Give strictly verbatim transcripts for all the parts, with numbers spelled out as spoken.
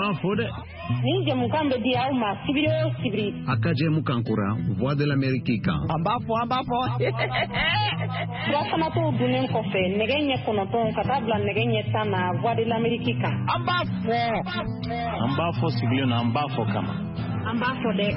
b'a fɔ dɛ. Ni jamukan bɛ di aw ma sibiri o sibiri. A ka jɛmukan kura Voix de l'Amérique kan. An b'a fɔ an b'a fɔ. Furafanatɔw dunnen kɔfɛ nɛgɛ ɲɛ kɔnɔntɔn ka taa bila nɛgɛ ɲɛ tan na Voix de l'Amérique kan. An b'a fɔ. An b'a fɔ sigilen na an b'a fɔ kama. An b'a fɔ dɛ.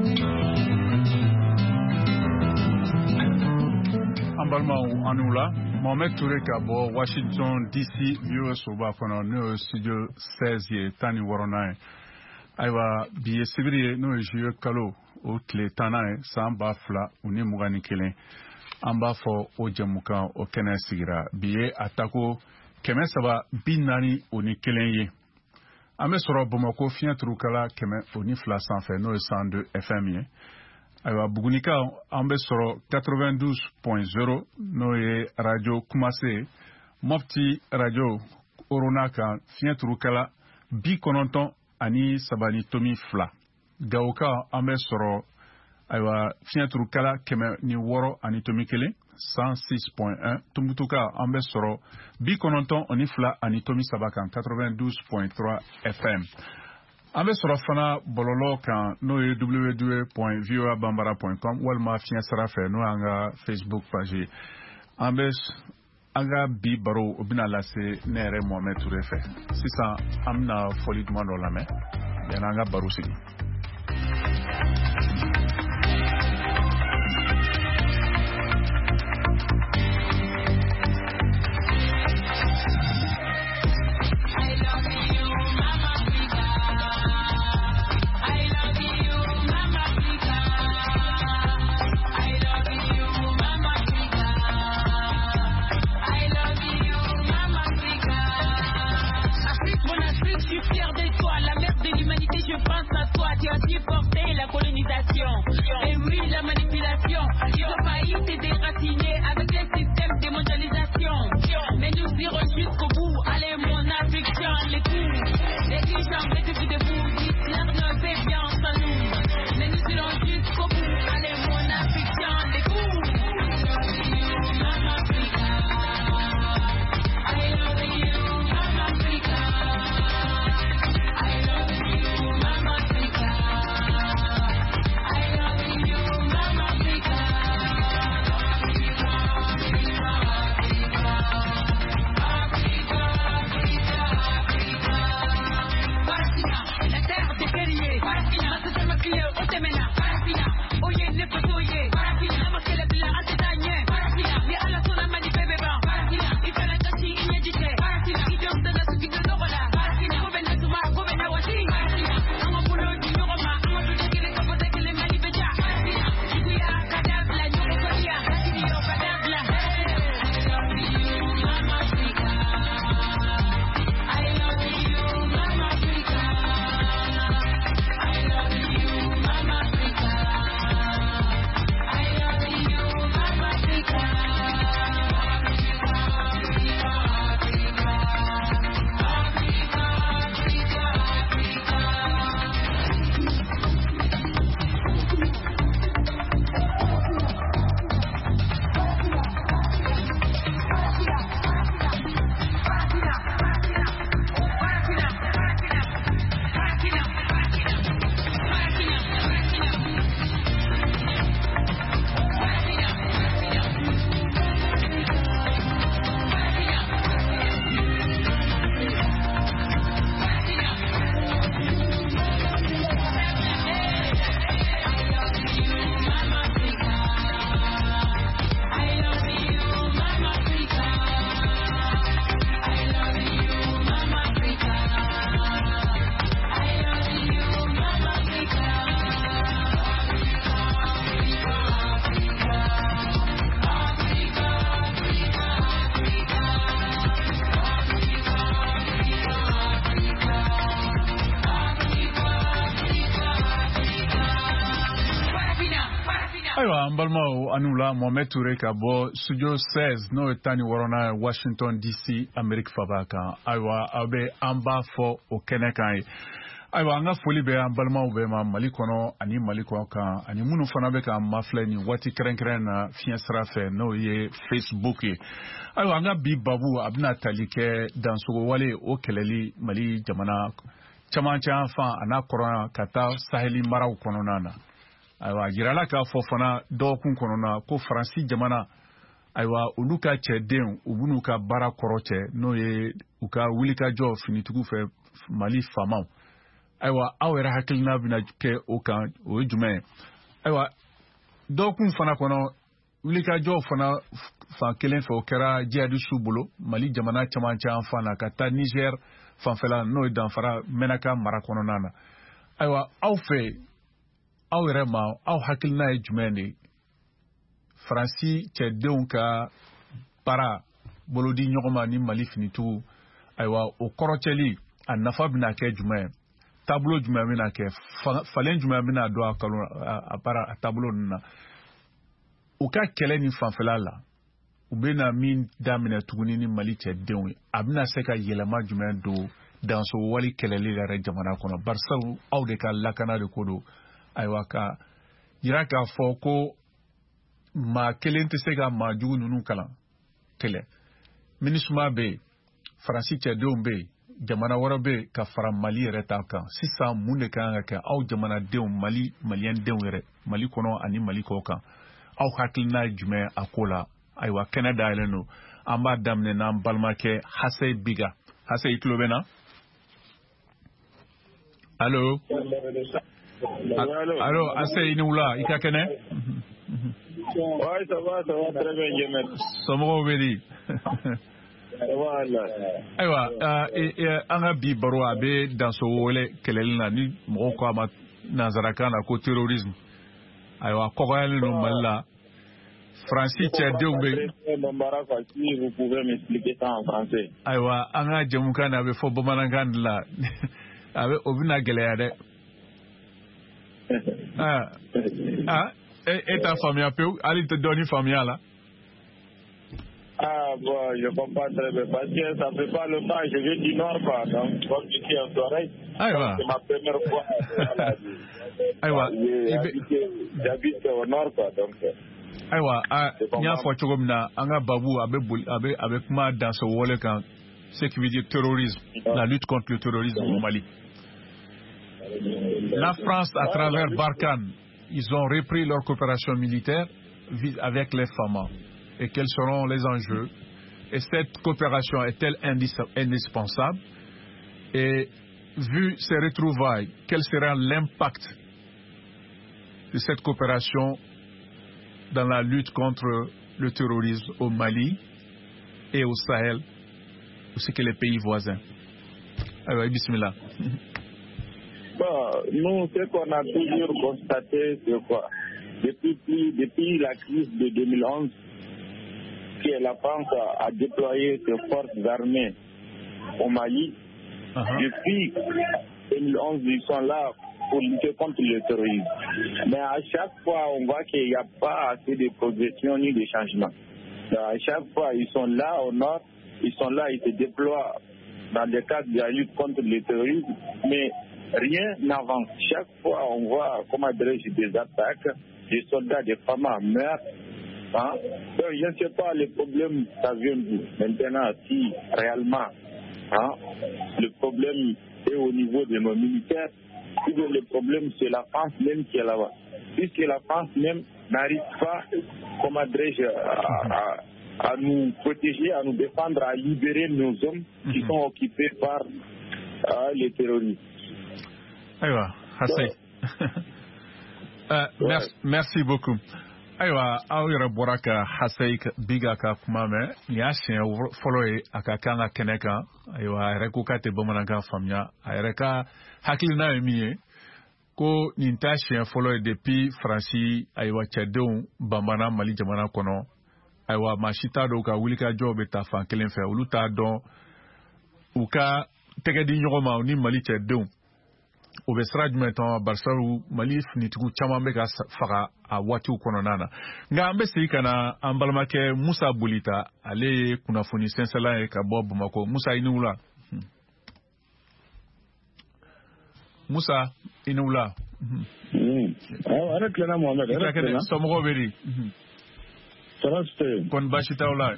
An balimaw an n'u la Mohamed Touré ka bɔ Washington D C bureau soba kɔnɔ n'o ye studio seize ye tan ni wɔɔrɔnan ye. Ayiwa bi ye sibiri ye n'o ye juillet kalo o tile tannan ye san ba fila u ni mugan ni kelen. An b'a fɔ o jɛmukan o kɛnɛ sigira bi ye a tako kɛmɛ saba bi naani o ni kelen ye. An bɛ sɔrɔ Bamakɔ fiɲɛ turukala kɛmɛ o ni fila sanfɛ n'o ye cent deux F M ye. Ayiwa Bugunika an bɛ sɔrɔ quatre-vingt-douze point zéro n'o ye radio Kumase, Mopti radio Orona kan fiɲɛ turukala bi kɔnɔntɔn ani saba ni tomi fila. Gawoka an bɛ sɔrɔ ayiwa fiɲɛ turukala kɛmɛ ni wɔɔrɔ ani tomi kelen cent six point un. Tumbutuka an bɛ sɔrɔ bi kɔnɔntɔn ani fila ani tomi saba kan quatre-vingt-douze point trois F M. An bɛ sɔrɔ fana bɔlɔlɔ kan n'o ye w w w point voa bambara point com walima fiɲɛ sira fɛ n'o y'an ka Facebook page. An bɛ an ka bi baro o bɛna lase ne yɛrɛ Mohamed Touré fɛ. Sisan an bɛna fɔli duman dɔ lamɛn yanni an ka baro sigi. Et oui, la manipulation. Ce pays s'est déraciné avec les systèmes de mondialisation. Mais nous irons jusqu'au bout. Allez, mon affection, les coups. Les dirigeants, mettez-vous debout. Hitler ne fait bien sans nous. Mais nous irons jusqu'au bout. Allez, mon affection, les coups. Mama Africa. I love you, Mama Africa. I love you, Mama Africa. Ayiwa an balimaw an n'u la Mohamed Touré ka bɔ studio seize n'o ye tan ni wɔɔrɔnan Washington D C Amérique faba kan. Ayiwa aw bɛ an b'a fɔ o kɛnɛ kan ye. Ayiwa an ka foli bɛ an balimaw bɛɛ ma Mali kɔnɔ ani Mali kɔ kan ani minnu fana bɛ k'an mafilɛ nin waati kɛrɛnkɛrɛn na fiɲɛ sira fɛ n'o ye Facebook ye. Ayiwa an ka bi babu a bɛna tali kɛ dansogowale o kɛlɛli Mali jamana camancɛ an fan a n'a kɔrɔya ka taa saheli maraw kɔnɔna na ayiwa yirala k'a fɔ fana dɔgɔkun kɔnɔna ko faransi jamana ayiwa olu ka cɛdenw u b'u ka baara kɔrɔ cɛ n'o ye u ka wulikajɔ finitigiw fɛ mali faamaw ayiwa aw yɛrɛ hakilina bɛna kɛ o kan o ye jumɛn ye ayiwa dɔgɔkun fana kɔnɔ wulikajɔ fana fan kelen fɛ o kɛra jihadisiw bolo mali jamana camancɛ an fan na ka taa niger fanfɛla n'o ye danfara mɛnaka mara kɔnɔna na ayiwa aw fɛ aw yɛrɛ ma aw hakilina ye jumɛn de faransi cɛdenw ka baara bolodi ɲɔgɔnma ni mali finitigiw ayiwa o kɔrɔcɛli a nafa bɛna kɛ jumɛn taabolo jumɛn bɛna kɛ falen jumɛn bɛna don a kalo a baara a taabolo ninnu na u ka kɛlɛ ni fanfɛla la u bɛna min daminɛ tuguni ni mali cɛdenw ye a bɛna se ka yɛlɛma jumɛn don danso wali kɛlɛli yɛrɛ jamana kɔnɔ barisabu aw de ka lakana de ko don ayiwa ka yira k'a fɔ ko maa kelen tɛ se ka maa jugu ninnu kalan kɛlɛ minisuma bɛ yen faransi cɛdenw bɛ yen jamana wɛrɛ bɛ yen ka fara mali yɛrɛ ta kan sisan mun de kan ka kɛ aw jamanadenw mali maliyɛndenw yɛrɛ mali kɔnɔ ani mali kɔ kan aw hakilina jumɛn a ko la ayiwa kɛnɛ dayɛlɛn don an b'a daminɛ n'an balimakɛ Hasei Biga Hasei i tulo bɛ na allo allo Hasei i ni wula i ka kɛnɛ ouais ça va ça va très bien Yemen somɔgɔw bɛ di ayiwa an ka bi baro a bɛ danso wele kɛlɛli la ni mɔgɔw ko a ma nanzarakan na ko terrorisme ayiwa kɔgɔyalen don mali la faransi cɛdenw bɛ ayiwa an ka jamukan na a bɛ fɔ bamanankan de la a bɛ o bɛna gɛlɛya dɛ aa e t'a faamuya pewu hali tɛ dɔɔnin faamuya la. Ah bon, je comprends très bien parce que ça fait pas longtemps que je viens du Nord quoi, donc comme je suis en soirée, c'est ma première fois. Aïwa, j'habite au Nord quoi, donc. Aïwa, n y'a fɔ cogo min na an ka babu a bɛ boli a bɛ a bɛ kuma dans ce wale kan ce qui veut dire terrorisme, la lutte contre le terrorisme au Mali. La France à travers Barkhane, ils ont repris leur coopération militaire avec les F A M A. Et quels seront les enjeux? Et cette coopération est-elle indispensable? Et vu ces retrouvailles, quel sera l'impact de cette coopération dans la lutte contre le terrorisme au Mali et au Sahel, ainsi que les pays voisins? Alors, bismillah. Bon, nous, ce qu'on a toujours constaté, c'est quoi? Depuis, depuis la crise de deux mille onze, que la France a déployé ses forces armées au Mali. Uh-huh. Depuis deux mille onze, ils sont là pour lutter contre le terrorisme. Mais à chaque fois, on voit qu'il n'y a pas assez de progression ni de changement. À chaque fois, ils sont là au nord, ils sont là, ils se déploient dans le cadre de la lutte contre le terrorisme, mais rien n'avance. Chaque fois, on voit, comment dirais-je, des attaques, des soldats, des femmes meurent. Hein? Donc, je ne sais pas, le problème, ça vient d'où? Maintenant, si réellement, hein, le problème est au niveau de nos militaires, si le problème, c'est la France même qui est là-bas. Puisque la France même n'arrive pas, comment dirais-je, à, à, à nous protéger, à nous défendre, à libérer nos hommes qui mm-hmm. sont occupés par euh, les terroristes. Aïwa, Hasei. euh, merci, merci beaucoup. Ayiwa aw yɛrɛ bɔra ka Hasei Biga ka kuma mɛn nin y'a siɲɛ fɔlɔ ye a ka kan ka kɛnɛ kan ayiwa a yɛrɛ ko k'a tɛ bamanankan faamuya a yɛrɛ ka hakilina ye min ye ko nin t'a siɲɛ fɔlɔ ye depuis faransi ayiwa cɛdenw banbana mali jamana kɔnɔ ayiwa maa si t'a dɔn u ka wulikajɔw bɛ taa fan kelen fɛ olu t'a dɔn u ka tɛgɛ di ɲɔgɔn ma u ni mali cɛdenw o bɛ sira jumɛn tɔn barisabu mali finitigiw caman bɛ ka faga a waatiw kɔnɔna na nka an bɛ segin ka na an balimakɛ Musa Bolita ale ye kunnafoni sɛnsɛnla ye ka bɔ Bamakɔ. Musa i ni wula. Musa i ni wula. Ara tilenna Mohamed. Ara tilenna. Somɔgɔw bɛ di. Tɔrɔ kɔni baasi t'aw la.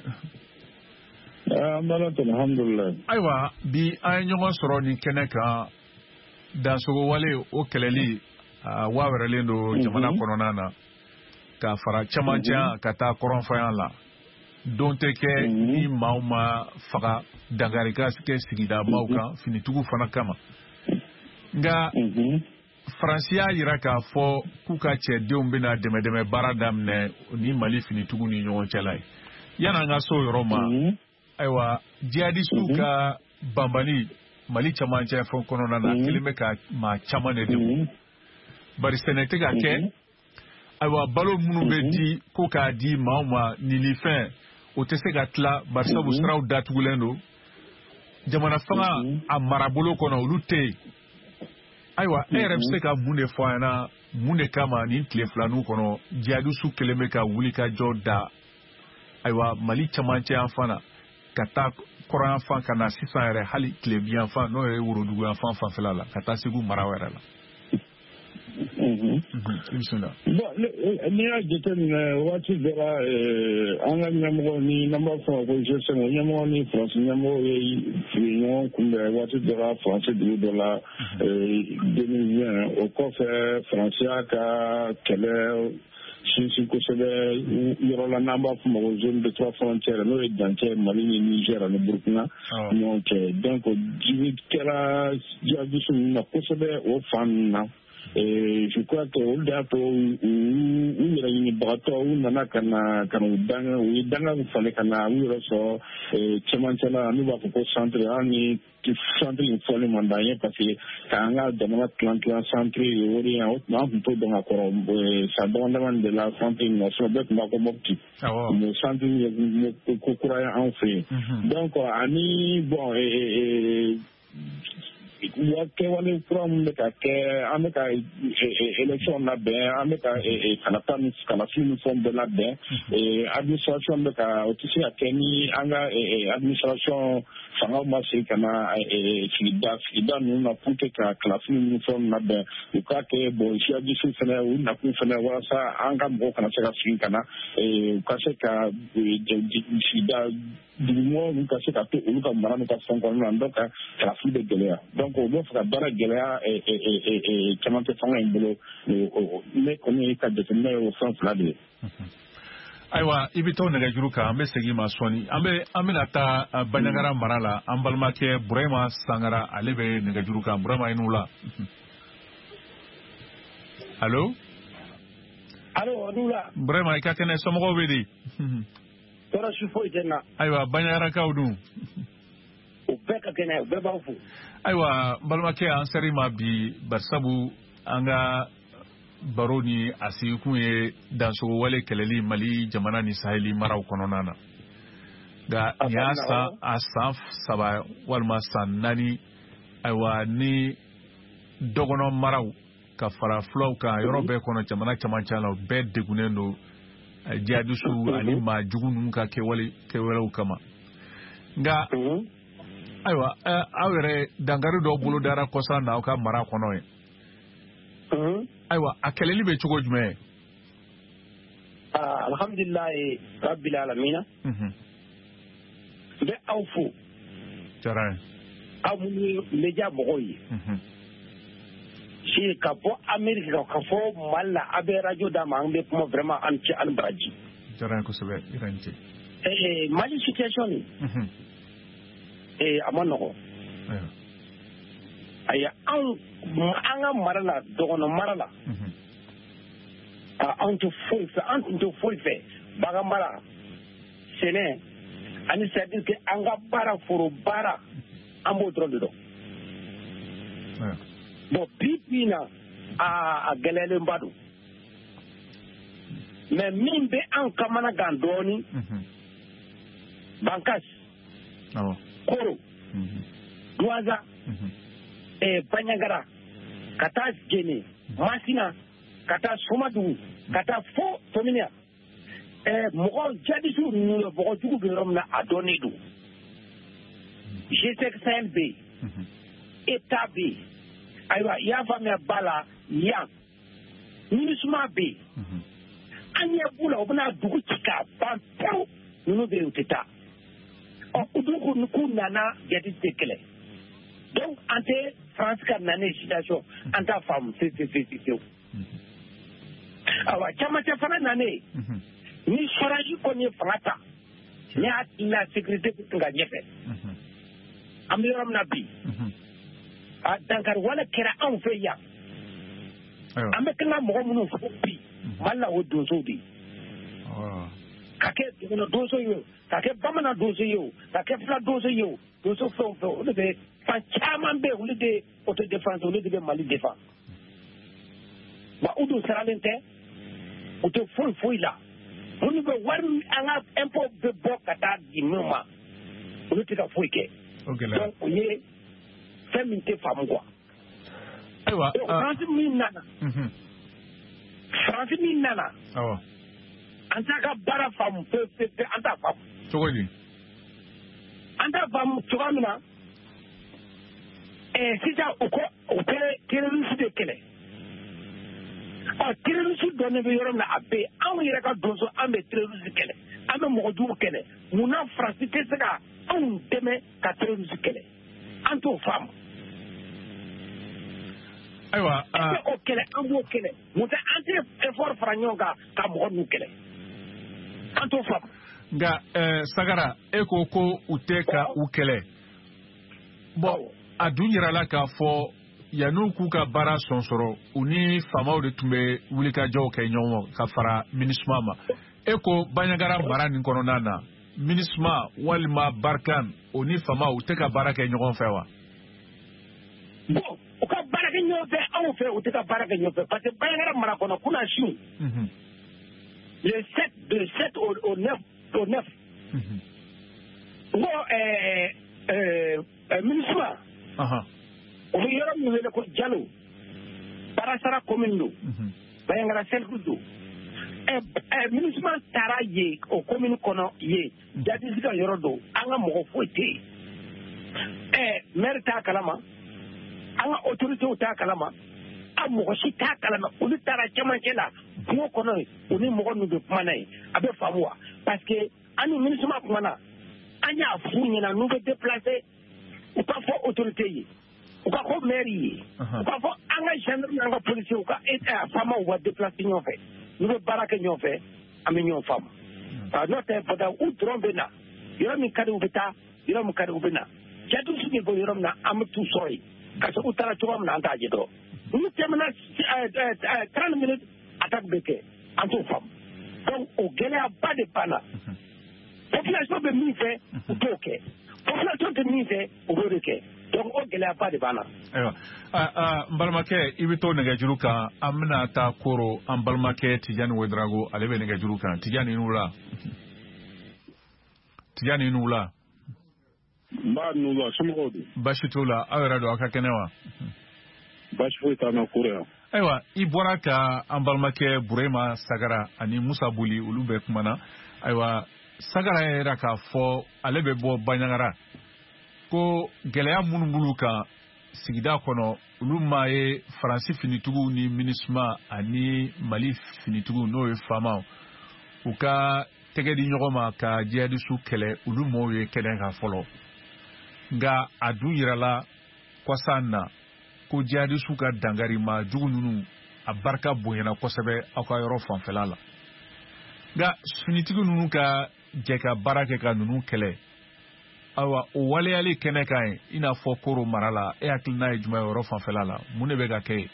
An b'a la alhamdulilayi. Ayiwa bi an ye ɲɔgɔn sɔrɔ nin kɛnɛ kan dansogo wale o keleli wa wɛrɛlen don jamana kɔnɔna na ka fara camancɛ ka taa kɔrɔnfanya la don tɛ kɛ ni maaw ma faga dangari ka kɛ sigida maaw kan finitugu fana kama nka Faransi y'a yira k'a fɔ k'u ka cɛdenw bɛna dɛmɛdɛmɛ baara daminɛ ni Mali finitugu ni ɲɔgɔn cɛla ye yan'an ka so yɔrɔ ma ayiwa jihadistes ka banbali Mali camancɛ fɛn kɔnɔna na kelen bɛ ka maa caman de degun bari sɛnɛ tɛ ka kɛ ayiwa balo minnu bɛ di ko k'a di maaw ma nin fɛn o tɛ se ka tila bari sabu siraw datugulen don jamana fanga a marabolo kɔnɔ olu tɛ yen ayiwa e yɛrɛ bɛ se ka mun de fɔ an ɲɛna mun de kama nin tile filanin kɔnɔ jihadistes kelen bɛ ka wuli ka jɔ da ayiwa Mali camancɛ yan fan na ka taa kɔrɔ yan fan ka na sisan yɛrɛ hali tilebi yan fan n'o ye worodugu yan fan fanfɛla la ka taa Segu mara wɛrɛ la. Bon, n'i y'a jateminɛ waati dɔra an ka ɲɛmɔgɔ ni n'an b'a fɔ ko G cinq ɲɛmɔgɔ ni Faransi ɲɛmɔgɔ ye fili ɲɔgɔn kunbɛn waati dɔra Faransi dugu dɔ la deux mille vingt o kɔfɛ Faransi y'a ka kɛlɛ sinsin kosɛbɛ yɔrɔ la n'an b'a fɔ ma ko zone de trois frontières n'o ye dancɛ Mali ni Niger ani Burkina ɲɔgɔn cɛ donc jibi kɛra jihadistes ninnu na kosɛbɛ o fan ninnu na. Je crois que olu de y'a to u yɛrɛ ɲinibagatɔ u nana ka na ka na u danga u ye danga falen ka na u yɛrɛ sɔrɔ cɛmancɛ la n'u b'a fɔ ko centre hali ni centre in fɔli man d'an ye parce que k'an ka jamana tilan tilan centre o de yan o tuma an tun t'o dɔn ka kɔrɔ san dama dama de la centre in na sinon bɛɛ tun b'a ko Mopti mais centre in ye ko kura ye anw fɛ yen donc ani bon wa kɛwale kura min bɛ ka kɛ an bɛ ka élection labɛn an bɛ ka kalata ni kalafili ni fɛnw bɛɛ labɛn administration bɛ ka o tɛ se ka kɛ ni an ka administration fangaw ma se ka na sigida sigida ninnu na pour que ka kalafili ni fɛnw labɛn u k'a kɛ bon jihadistes fɛnɛ u nakun fɛnɛ walasa an ka mɔgɔw kana se ka sigi ka na u ka se ka sigida dugumɔgɔw ninnu ka se ka to olu ka mara n'u ka fɛn kɔnɔna na donc kalafili bɛ gɛlɛya donc o bɛ fɛ ka baara gɛlɛya caman tɛ fanga in bolo ne kɔni ka jateminɛ ye o fɛn fila de ye. Ayiwa i bɛ to nɛgɛjuru kan an bɛ segin ma sɔɔni an bɛ an bɛna taa Banɲagara mara la an balimakɛ Burama Sangara ale bɛ nɛgɛjuru kan Burama i n'u la. Allo. Allo a n'u la. Burama i ka kɛnɛ somɔgɔw bɛ di. Tɔɔrɔ si foyi tɛ n na. Ayiwa Banɲagarakaw dun. O bɛɛ ka kɛnɛ o bɛɛ b'aw fo. Ayiwa balimakɛ an seri ma bi barisabu an ka baro ni a sigikun ye dansogo wale kɛlɛli Mali jamana ni Saheli maraw kɔnɔna na nka nin y'a san a san saba walima san naani ayiwa ni dɔgɔnɔ maraw ka fara fulaw kan yɔrɔ bɛɛ kɔnɔ jamana camancɛ la o bɛɛ degunnen don jihadistes ani maa jugu ninnu ka kɛwale kɛwalew kama nka ayiwa aw yɛrɛ dankari dɔw bolo dara kɔsan na aw ka mara kɔnɔ ye ayiwa a kɛlɛli bɛ cogo jumɛn. Alhamdulilayi rabbil alamina n bɛ aw fo jara ye aw minnu ye media mɔgɔw ye si ka bɔ Amérique ka fɔ Mali la a bɛ radio d'a ma an bɛ kuma vraiment an cɛ an baraji jara ye kosɛbɛ i ka n cɛ Mali situation nin a ma nɔgɔ ayi an an ka mara la dɔgɔnɔ mara la anw tɛ foyi fɛ an tun tɛ foyi fɛ bagan mara sɛnɛ ani c'est à dire que an ka baara foro baara an b'o dɔrɔn de dɔn bon bi bi na a gɛlɛyalenba don mais min bɛ an kamana gan dɔɔni Bankas Koro Douaza Banɲagara ka taa Jene Masina ka taa Somadugu ka taa fo Tomina mɔgɔ jihadistes ninnu la mɔgɔ jugu bɛ yɔrɔ min na a dɔnnen don G cinq Sahel bɛ yen État bɛ yen ayiwa i y'a faamuya ba la yan MINUSMA bɛ yen an ɲɛ b'u la u bɛna dugu ci k'a ban pewu ninnu bɛ yen u tɛ taa ɔ u dun k'u nana jihadistes tɛ kɛlɛ donc an tɛ France ka nane situation an t'a faamu fiyewu awa camancɛ fana nane ni sɔraji kɔni ye fanga ta ne hakili la sécurité bɛ tun ka ɲɛfɛ an bɛ yɔrɔ min na bi a dankari wale kɛra anw fɛ yan an bɛ kan ka mɔgɔ minnu fɔ bi Mali la o donsow de ka kɛ dugukɔnɔ donso ye o ka kɛ bamanan donso ye o ka kɛ fila donso ye o donso fɛn o fɛn olu de fan caman bɛ yen olu de autodéfense olu de bɛ Mali défend wa u dun saralen tɛ u tɛ foyi foyi la minnu bɛ wari an ka impôt bɛ bɔ ka taa di minnu ma olu tɛ ka foyi kɛ donc o ye fɛn min tɛ faamu quoi ayiwa France min nana France min nana an t'a ka baara faamu pe pe pe an t'a faamu cogo di an t'a faamu cogoya min na ɛɛ sisan u ko u tɛ terroriste de kɛlɛ ɔ terroriste dɔnnen bɛ yɔrɔ min na a bɛ yen anw yɛrɛ ka donso an bɛ terroriste kɛlɛ an bɛ mɔgɔ jugu kɛlɛ munna France tɛ se ka anw dɛmɛ ka terroriste kɛlɛ an t'o faamu ayiwa an tɛ o kɛlɛ an b'o kɛlɛ mun tɛ an tɛ effort fara ɲɔgɔn kan ka mɔgɔ ninnu kɛlɛ an t'o faamu. nka Sagara e ko ko u tɛ ka u kɛlɛ bɔn a dun yirala k'a fɔ yan'u k'u ka baara sɔnsɔrɔ u ni faamaw de tun bɛ wulikajɔw kɛ ɲɔgɔn ka fara MINUSMA ma e ko Bandiagara mara nin kɔnɔna na MINUSMA walima Barkhane o ni faamaw u tɛ ka baara kɛ ɲɔgɔn fɛ wa. bon u ka baara kɛ ɲɔgɔn fɛ anw fɛ u tɛ ka baara kɛ ɲɔgɔn fɛ parce que Bandiagara mara kɔnɔ kunna su le sept de sept au, au neuf au neuf n ko ɛɛ ɛɛ MINUSMA o bɛ yɔrɔ min wele ko Jalo Barasara commune don Bandiagara cercle don ɛ ɛ MINUSMA taara yen o commune kɔnɔ yen jadisi ka yɔrɔ don an ka mɔgɔ foyi tɛ yen ɛ maire t'a kalama an ka autoritéw t'a kalama a mɔgɔ si t'a kalama olu taara cɛmancɛ la kungo kɔnɔ yen u ni mɔgɔ ninnu bɛ kuma na yen a bɛ faamu wa parce que an ni MINUSMA kumana an y'a f'u ɲɛna n'u bɛ déplacer u ka fɔ autorité ye u ka fɔ maire ye u ka fɔ an ka gendarme n'an ka policier u ka faamaw ka déplacer ɲɔgɔn fɛ n'u bɛ baara kɛ ɲɔgɔn fɛ an bɛ ɲɔgɔn faamu n'o tɛ bɔda u dɔrɔn bɛ na yɔrɔ min ka di u bɛ taa yɔrɔ min ka di u bɛ na jadisi de bɔ yɔrɔ min na an bɛ t'u sɔrɔ yen ka se u taara cogoya min na an t'a ɲɛ dɔn n'u tɛmɛna trente minutes attaque bɛ kɛ an t'o faamu donc o gɛlɛyaba de banna population bɛ min fɛ u t'o kɛ population tɛ min fɛ u b'o de kɛ donc o gɛlɛyaba de banna. ayiwa n balimakɛ i bɛ to nɛgɛjuru kan an bɛna taa koro an balimakɛ Tijani Ouedraogo ale bɛ nɛgɛjuru kan Tijani i n'u la Tijani i n'u la. n b'a n'u la somɔgɔw don. baasi t'o la aw yɛrɛ don aw ka kɛnɛ wa. baasi foyi t'an na koro yan. ayiwa i bɔra ka an balimakɛ Burema Sagara ani Musa Boli olu bɛɛ kumana ayiwa Sagara yɛrɛ k'a fɔ ale bɛ bɔ Bandiagara ko gɛlɛya minnu b'olu kan sigida kɔnɔ olu maa ye Faransi finitigiw ni MINUSMA ani Mali finitigiw n'o ye faamaw u ka tɛgɛ di ɲɔgɔn ma ka jihadistu kɛlɛ olu maaw ye kɛnɛ kan fɔlɔ nka a dun yirala kɔsan na ko jihadistu ka dankari maa jugu ninnu a barika bonyana kosɛbɛ aw ka yɔrɔ fanfɛla la nka finitigi ninnu ka jɛ ka baara kɛ ka ninnu kɛlɛ ayiwa o waleyali kɛnɛ kan ye i n'a fɔ koro mara la e hakilina ye jumɛn yɔrɔ fanfɛla la mun de bɛ ka kɛ yen.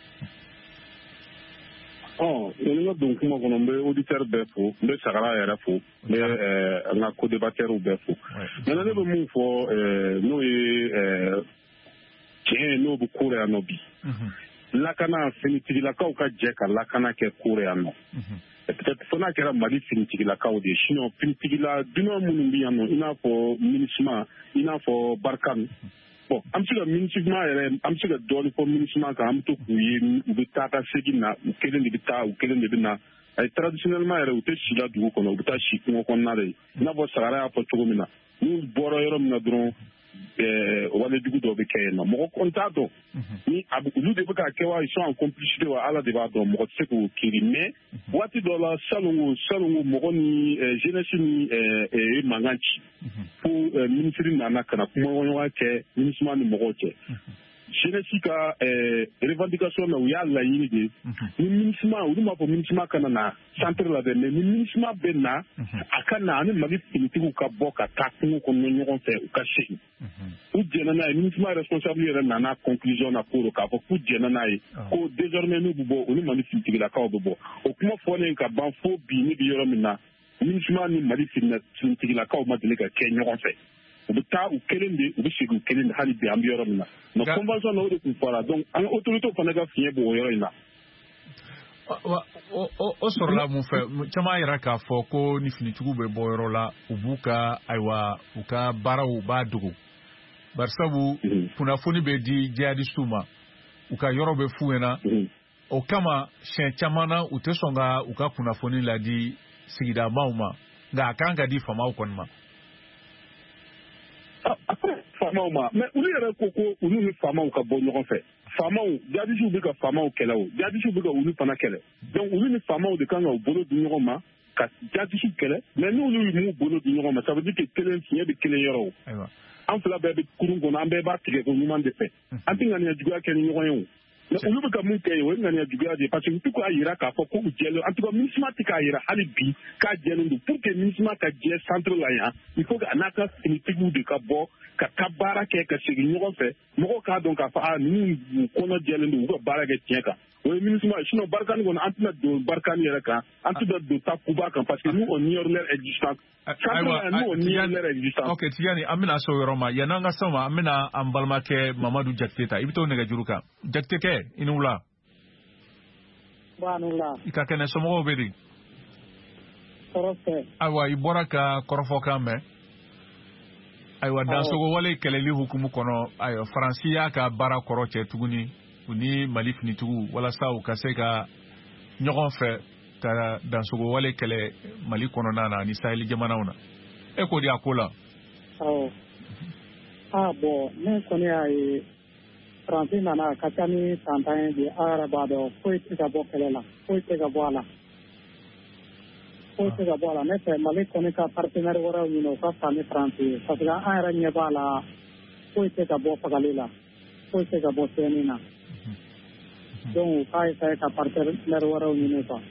ɔ yanni ka don kuma kɔnɔ n bɛ auditeur bɛɛ fo n bɛ Sagara yɛrɛ fo n bɛ an ka co-débatteurs bɛɛ fo maintenant ne bɛ mun fɔ n'o ye tiɲɛ ye n'o bɛ koro yan nɔ bi lakana finitigilakaw ka jɛ ka lakana kɛ koro yan nɔ peut-être fo n'a kɛra Mali finitigilakaw de ye sinon finitigila dunan minnu bɛ yan nɔ i n'a fɔ MINUSMA i n'a fɔ Barkhane bon an bɛ se ka MINUSMA yɛrɛ an bɛ se ka dɔɔni fɔ MINUSMA kan an bɛ to k'u ye u bɛ taa ka segin na u kelen de bɛ taa u kelen de bɛ na ayi traditionnellement yɛrɛ u tɛ si la dugu kɔnɔ u bɛ taa si kungo kɔnɔna de ye i n'a fɔ Sagara y'a fɔ cogo min na n'u bɔra yɔrɔ min na dɔrɔn wale dugu dɔ bɛ kɛ yen nɔ mɔgɔ kɔni t'a dɔn ni olu de bɛ ka kɛ wa ils sont en complicité wa ala de b'a dɔn mɔgɔ tɛ se k'o kiiri mais waati dɔ la salongo salongo mɔgɔ ni jeunesse ni ye mankan ci fo ministre nana ka na kumaɲɔgɔnya kɛ MINUSMA ni mɔgɔw cɛ jeunesse ka revendication na u y'a laɲini de ni MINUSMA olu m'a fɔ MINUSMA kana na centre la dɛ mais ni MINUSMA bɛ na a ka na ani Mali finitigiw ka bɔ ka taa kungo kɔnɔ ɲɔgɔn fɛ u ka segin u jɛna n'a ye MINUSMA responsable yɛrɛ nana conclusion na ko k'a fɔ k'u jɛna n'a ye ko désormais n'u bɛ bɔ olu Mali finitigilakaw bɛ bɔ o kuma fɔlen ka ban fo bi ne bɛ yɔrɔ min na MINUSMA ni Mali finitigilakaw ma deli ka kɛ ɲɔgɔn fɛ u bɛ taa u kelen de u bɛ segin u kelen de hali bi an bɛ yɔrɔ min na mais convention na o de tun fɔra donc an ka autorité fana ka fiɲɛ bɔ o yɔrɔ in na. o sɔrɔla mun fɛ caman yɛrɛ k'a fɔ ko ni finitigiw bɛ bɔ yɔrɔ la u b'u ka ayiwa u ka baaraw b'a dogo bari sabu kunnafoni bɛ di jihadistu ma u ka yɔrɔ bɛ f'u ɲɛna o kama siɲɛ caman na u tɛ sɔn ka u ka kunnafoni ladi sigida maaw ma nka a kan ka di faamaw kɔni ma. faamaw ma mais olu yɛrɛ ko ko olu ni faamaw ka bɔ ɲɔgɔn fɛ faamaw jihadistes bɛ ka faamaw kɛlɛ o jihadistes bɛ ka olu fana kɛlɛ donc olu ni faamaw de kan ka u bolo di ɲɔgɔn ma ka jihadistes kɛlɛ mais n'olu m'u bolo di ɲɔgɔn ma ça veut dire que kelen fiɲɛ bɛ kelen yɔrɔ o an fila bɛɛ bɛ kurun kɔnɔ an bɛɛ b'a tigɛ ko ɲuman de fɛ an tɛ ŋaniya juguya kɛ ni ɲɔgɔn ye o mais olu bɛ ka mun kɛ yen o ye ŋaniya juguya de ye parce que u tɛ k'a jira k'a fɔ ko u jɛlen en tout cas MINUSMA tɛ k'a jira hali bi k'a jɛlen don pour que MINUSMA ka jɛ centre la yan il faut que a n'a ka finitigiw de ka bɔ ka taa baara kɛ ka segin ɲɔgɔn fɛ mɔgɔw k'a dɔn k'a fɔ a ninnu kɔnɔ jɛlen don u ka baara kɛ tiɲɛ kan o ye MINUSMA sinon Barkhane kɔni an tɛna don Barkhane yɛrɛ kan an tɛna don Takuba kan parce que nous on ignore leur existence. nous on ignore leur existence. ok Tijani an bɛna se o yɔrɔ ma yan'an ka se o ma an bɛna an balimakɛ Mamadu Jakite ta i bɛ t'o nɛgɛjuru kan Jakite kɛ i ni wula. i ka kɛnɛ somɔgɔw bɛ di. ayiwa i bɔra ka kɔrɔfɔkan mɛn ayiwa dansogo wale kɛlɛli hukumu kɔnɔ ayiwa Faransi y'a ka baara kɔrɔ cɛ tuguni u ni Mali finitigiw walasa u ka se ka ɲɔgɔn fɛ ka dansogo wale kɛlɛ Mali kɔnɔna na ani Saheli jamanaw na e k'o di a ko la. awɔ ah bon ne kɔni y'a ye Faransi nana a ka ca ni tantan ye bi a yɛrɛ b'a dɔn foyi tɛ ka bɔ kɛlɛ la foyi tɛ ka bɔ a la foyi tɛ ka bɔ a la ne fɛ Mali kɔni ka partenaire wɛrɛw ɲini u ka fisa ni Faransi ye parce que an yɛrɛ ɲɛ b'a la foyi tɛ ka bɔ fagali la foyi tɛ ka bɔ tiɲɛni na donc u k'a essayer ka partenaire wɛrɛw ɲini quoi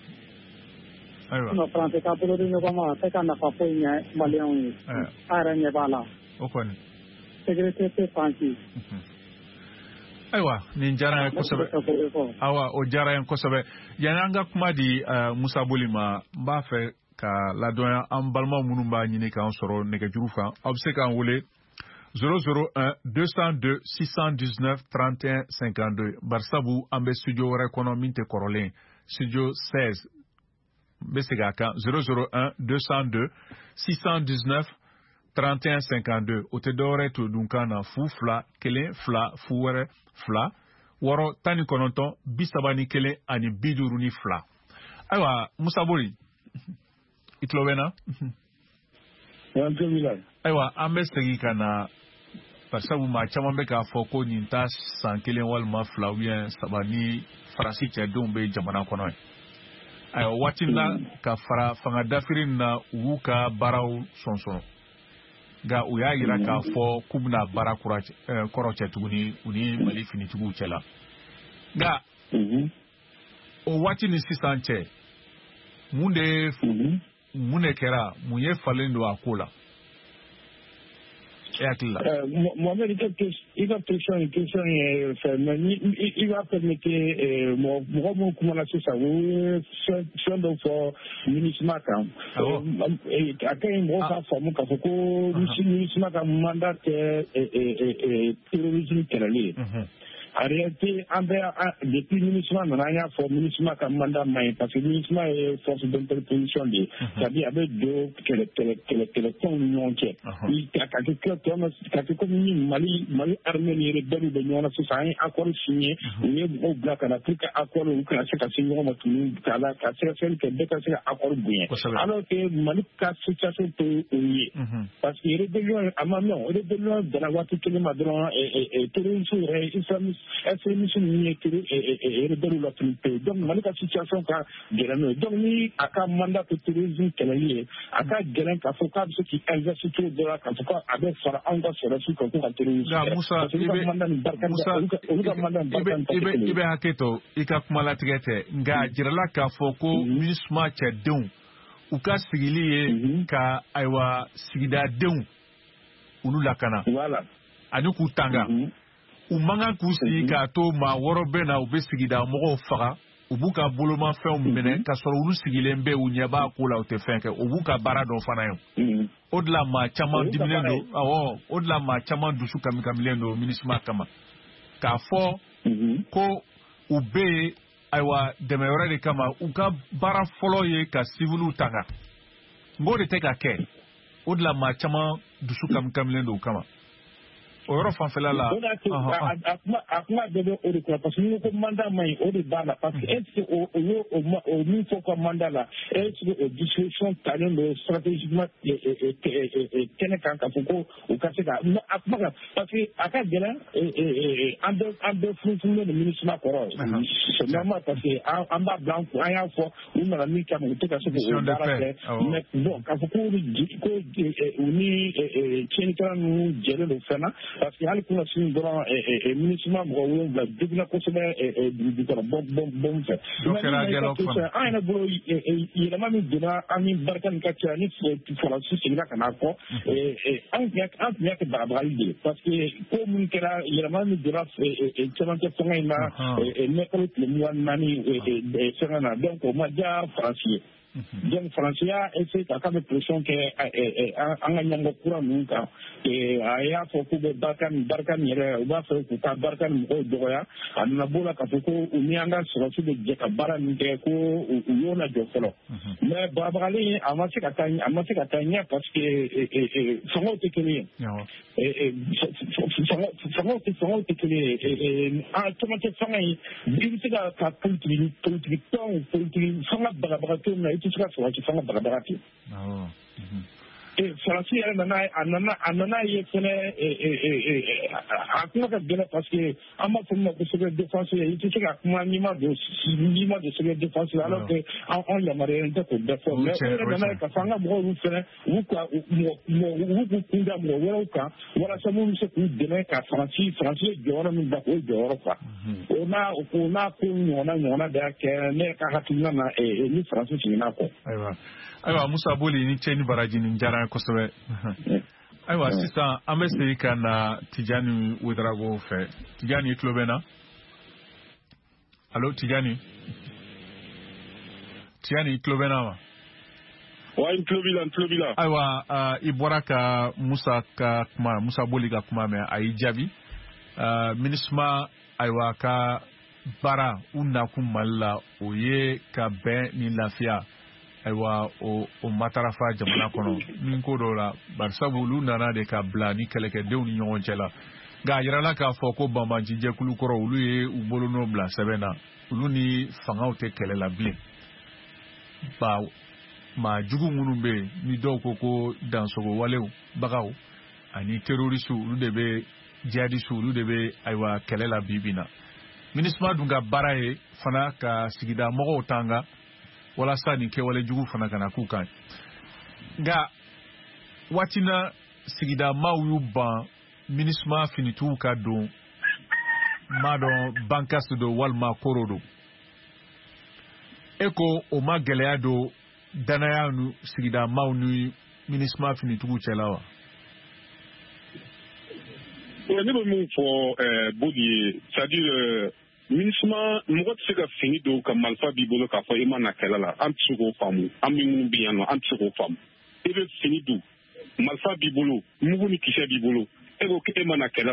sinon Faransi ka bolo di ɲɔgɔn ma a tɛ ka nafa foyi ɲɛ maliyɛnw ye an yɛrɛ ɲɛ b'a la o kɔni sécurité tɛ Faransi. ayiwa nin diyara n ye kosɛbɛ awa o diyara n ye kosɛbɛ yanni an ka kuma di Musa Boli ma n b'a fɛ ka ladɔnya an balima minnu b'a ɲini k'an sɔrɔ nɛgɛjuru kan aw bɛ se k'an wele zéro zéro un deux cent deux six cent dix-neuf trente et un cinquante-deux barisabu an bɛ studio wɛrɛ kɔnɔ min tɛ kɔrɔlen studio seize n bɛ segin a kan zéro zéro un deux cent deux six cent dix-neuf trente et un cinquante-deux o tɛ dɔwɛrɛ to dunkan na fu fila kelen fila fu wɛrɛ fila wɔɔrɔ tan ni kɔnɔntɔn bi saba ni kelen ani bi duuru ni fila ayiwa Musa Boli i tulo bɛ n na. ayiwa an bɛ segin ka na barisabu maa caman bɛ k'a fɔ ko nin ta san kelen walima fila ubiyɛn saba ni Faransi cɛdenw bɛ jamana kɔnɔ ye ayiwa waati na ka fara fanga dafiri na u y'u ka baaraw sɔnsɔn nka u y'a jira k'a fɔ k'u bɛna baara kɔrɔ cɛ tuguni u ni Mali finitigiw cɛ la nka o waati ni sisan cɛ mun de mun de kɛra mun ye falen don a ko la e hakili la. Mohamed i ka question ni question ye fɛn mais i b'a permettre mɔgɔ minnu kumana sisan u ye fɛn dɔw fɔ MINUSMA kan a ka ɲi mɔgɔw k'a faamu k'a fɔ ko MINUSMA ka mandat tɛ terrorisme kɛlɛli ye en réalité an bɛ depuis MINUSMA nana an y'a fɔ MINUSMA ka mandat man ɲi parce que MINUSMA ye force d'interposition de ye c'est à dire a bɛ don kɛlɛ kɛlɛ kɛlɛ kɛlɛtɔnw ni ɲɔgɔn cɛ ka kɛ ka kɛ komi ni Mali Mali armée ni rebelle bɛ ɲɔgɔn na sisan an ye accord signé u ye mɔgɔw bila ka na pour que accord u kana se ka se ɲɔgɔn ma tuguni k'a la ka sɛgɛsɛgɛli kɛ bɛɛ ka se ka accord bonya alors que Mali ka situation tɛ o ye parce que rébellion a ma mɛn rébellion dara waati kelen ma dɔrɔn terroriste yɛrɛ islamiste extrémiste ninnu ye rebelle la tun pe donc Mali ka situation ka gɛlɛn n'o ye donc ni a ka mandat tɛ terrorisme kɛlɛli ye a ka gɛlɛn k'a fɔ k'a bɛ se k'i exercer cogo dɔ la k'a fɔ k'a bɛ fara anw ka sɔrɔdasi kan ko ka terrorisme kɛlɛ parce que olu ka mandat ni barika olu ka mandat ni barika tɛ kelen ye. I bɛ hakɛ to i ka kuma latigɛ tɛ nka jirala k'a fɔ ko MINUSMA cɛdenw u ka sigili ye ka ayiwa sigidadenw olu lakana ani k'u tanga u man kan k'u sigi k'a to maa wɔɔrɔ bɛ na u bɛ sigida mɔgɔw faga u b'u ka bolomafɛnw minɛ k'a sɔrɔ olu sigilen bɛ u ɲɛ b'a ko la u tɛ fɛn kɛ u b'u ka baara dɔn fana ye o de la maa caman dimilen don awɔ o de la maa caman dusu kamikamilen don MINUSMA kama k'a fɔ ko u bɛ yen ayiwa dɛmɛ wɛrɛ de kama u ka baara fɔlɔ ye ka civiliw tanga n'o de tɛ ka kɛ o de la maa caman dusu kamikamilen don o kama o yɔrɔ fanfɛla la a kuma bɛɛ bɛ o de kɔnɔ parce que n'i ko mandat man ɲi o de b'a la parce que est ce que o y'o o min fɔ ka mandat la est ce que o disposition talen don stratégiquement kɛnɛ kan k'a fɔ ko u ka se ka a kuma kan parce que a ka gɛlɛn an bɛ an bɛ funufununen de MINUSMA kɔrɔ c'est normal parce que an b'a bila an kun an y'a fɔ u nana min kama u tɛ ka se k'o baara kɛ mais bon k'a fɔ ko ko u ni tiɲɛnikɛla ninnu jɛlen don fɛn na parce que hali kuna sini dɔrɔn MINUSMA mɔgɔ wolonwula deguna kosɛbɛ dugu kɔnɔ bɔn fɛ an yɛrɛ bolo yɛlɛma min donna an ni barika min ka caya ni faransi seginna ka n'a kɔ an tun y'a kɛ bagabagali de ye parce que ko min kɛra yɛlɛma min donna cɛmancɛ fanga in na mɛkalo tile mugan naani fɛngɛ na donc o ma diya faransi ye donc faransi y'a essayer ka k'a bɛ pression kɛ an ka ɲɛmɔgɔ kura ninnu kan a y'a fɔ k'u bɛ barika ni barika ni yɛrɛ u b'a fɛ k'u ka barika ni mɔgɔw dɔgɔya a nana b'o la k'a fɔ ko u ni an ka sɔrɔsi bɛ jɛ ka baara min kɛ ko u y'o lajɔ fɔlɔ mais bagabagali a ma se ka taa a ma se ka taa ɲɛ parce que fɛngɛw tɛ kelen ye fɛngɛw tɛ fɛngɛw tɛ kelen ye an camancɛ fanga in i bɛ se ka ka politiki politiki tɔnw politiki fanga bagabagatɔw na i tɛ se ka sɔrɔsi fanga bagabaga ten. Faransi yɛrɛ nana a nana a nana ye fɛnɛ a kuma ka gɛlɛn parce que an b'a fɔ min ma ko secret défense i tɛ se ka kuma n'i ma don n'i ma don secret défense alors que an yamaruyalen tɛ k'o bɛɛ fɔ mais o yɛrɛ nana ye k'a fɔ an ka mɔgɔw fɛnɛ u ka u k'u kun da mɔgɔ wɛrɛw kan walasa minnu bɛ se k'u dɛmɛ ka faransi faransi ye jɔyɔrɔ min da k'o jɔyɔrɔ fa o n'a o n'a ko ɲɔgɔnna ɲɔgɔnna de y'a kɛ ne ka hakilina na ni faransi seginna kɔ. Ayiwa Musa Boli ni cɛ ni baraji ni diyara n ye kosɛbɛ ayiwa sisan an bɛ segin ka na Tijani Ouedraogo fɛ Tijani i tulo bɛ n na allo Tijani Tijani i tulo bɛ n na wa. wa n tulo b'i la n tulo b'i la. ayiwa i bɔra ka Musa ka kuma Musa Boli ka kuma mɛn a y'i jaabi MINUSMA ayiwa ka baara u nakun Mali la o ye ka bɛn ni lafiya ayiwa o o matarafa jamana kɔnɔ min ko dɔw la barisabu olu nana de ka bila ni kɛlɛkɛdenw ni ɲɔgɔn cɛ la nka a yirala k'a fɔ ko banbanci jɛkulu kɔrɔ olu ye u bolonɔ bila sɛbɛn na olu ni fangaw tɛ kɛlɛ la bilen ba maa jugu minnu bɛ yen ni dɔw ko ko dansogo walew bagaw ani terrorisiw olu de bɛ jihadisiw olu de bɛ ayiwa kɛlɛ la bi bi na MINUSMA dun ka baara ye fana ka sigida mɔgɔw tanga walasa nin kɛwale jugu fana kana k'u kan nka waati na sigida maaw y'u ban MINUSMA finitigiw ka don m'a dɔn bankasi don walima koro don e ko o ma gɛlɛya don danaya nu sigida maaw ni MINUSMA finitigiw cɛla wa. ne bɛ mun fɔ Bodi ye c'est à dire MINUSMA mɔgɔ tɛ se ka fini don ka marifa b'i bolo k'a fɔ i ma na kɛlɛ la an tɛ se k'o faamu an bɛ minnu bɛ yan nɔ an tɛ se k'o faamu e bɛ fini don marifa b'i bolo mugu ni kisɛ b'i bolo e ko k'e ma na kɛlɛ la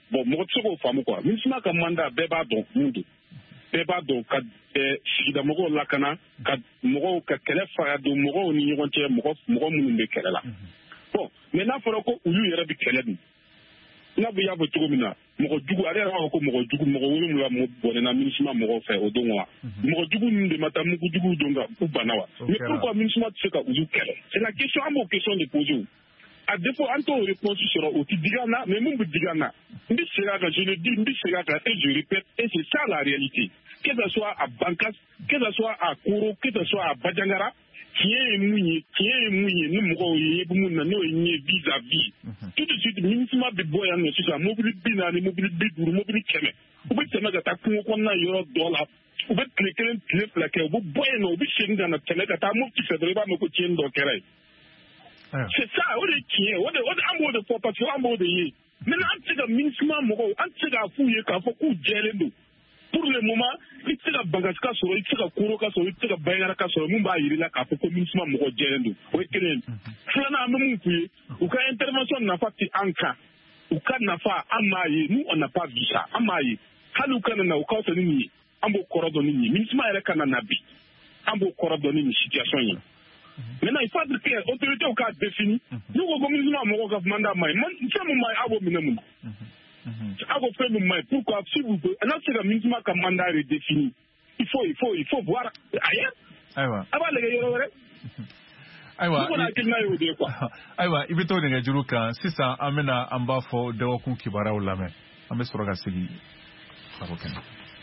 bon mɔgɔ tɛ se k'o faamu quoi MINUSMA ka mandat bɛɛ b'a dɔn mun don bɛɛ b'a dɔn ka sigida mɔgɔw lakana ka mɔgɔw ka kɛlɛ fara don mɔgɔw ni ɲɔgɔn cɛ mɔgɔ mɔgɔ minnu bɛ kɛlɛ la bon mais n'a fɔra ko olu yɛrɛ bɛ kɛlɛ dun n'a bɛ y'a fɔ cogo min na mɔgɔ jugu ale yɛrɛ b'a fɔ ko mɔgɔ jugu mɔgɔ wolonwula bɔnɛna MINUSMA mɔgɔw fɛ o don wa mɔgɔ jugu ninnu de ma taa mugu juguw don ka u banna wa mais pourquoi MINUSMA tɛ se ka olu kɛlɛ c'est la question an b'o question de poser à défaut an t'o réponse sɔrɔ o tɛ digi an na mais mun bɛ digi an na n bɛ segin a kan je le dis n bɛ segin a kan et je répète et c'est ça la réalité que ce soit à Bankas que ce soit à Koro que ce soit à Bajangara tiɲɛ ye mun ye tiɲɛ ye mun ye ni mɔgɔw ye mun na n'o ye vis à vis tout de suite MINUSMA bɛ bɔ yan nɔ sisan mobili bi naani mobili bi duuru mobili kɛmɛ u bɛ tɛmɛ ka taa kungo kɔnɔna yɔrɔ dɔ la u bɛ tile kelen tile fila kɛ u bɛ bɔ yen nɔ u bɛ segin ka na tɛmɛ ka taa Mopti fɛ dɔrɔn i b'a mɛn ko tiɲɛni dɔ kɛra yen c'est ça o de ye tiɲɛ o de an b'o de fɔ parce que an b'o de ye maintenant an tɛ se ka MINUSMA mɔgɔw an tɛ se k'a f'u ye k'a fɔ k'u jɛlen don pour le moment i tɛ se ka Bankas ka sɔrɔ i tɛ se ka Koro ka sɔrɔ i tɛ se ka Bayangara ka sɔrɔ mun b'a yir'i la k'a fɔ ko MINUSMA mɔgɔ jɛlen don o ye kelen ye filanan an bɛ mun f'u ye u ka intervention nafa tɛ an kan u ka nafa an m'a ye nous on n'a pas vu ça an m'a ye hali u kana na u ka fisa ni nin ye an b'o kɔrɔ dɔn ni nin ye MINUSMA yɛrɛ kana na bi an b'o kɔrɔ dɔn ni nin situation ye maintenant il faut que autorité au cas défini nous ko MINUSMA mɔgɔ ka mandat ma ye fɛn mun ma ye a b'o minɛ mun na a ko fɛn min ma ye pourquoi si vous n'a se ka MINUSMA ka mandat redéfini il faut il faut il faut voir ailleurs ayiwa a b'a lajɛ yɔrɔ wɛrɛ ayiwa hakilina y'o de ye quoi ayiwa i bɛ t'o nɛgɛjuru kan sisan an bɛna an b'a fɔ dɔgɔkun kibaruyaw lamɛn an bɛ sɔrɔ ka segin faro kɛnɛ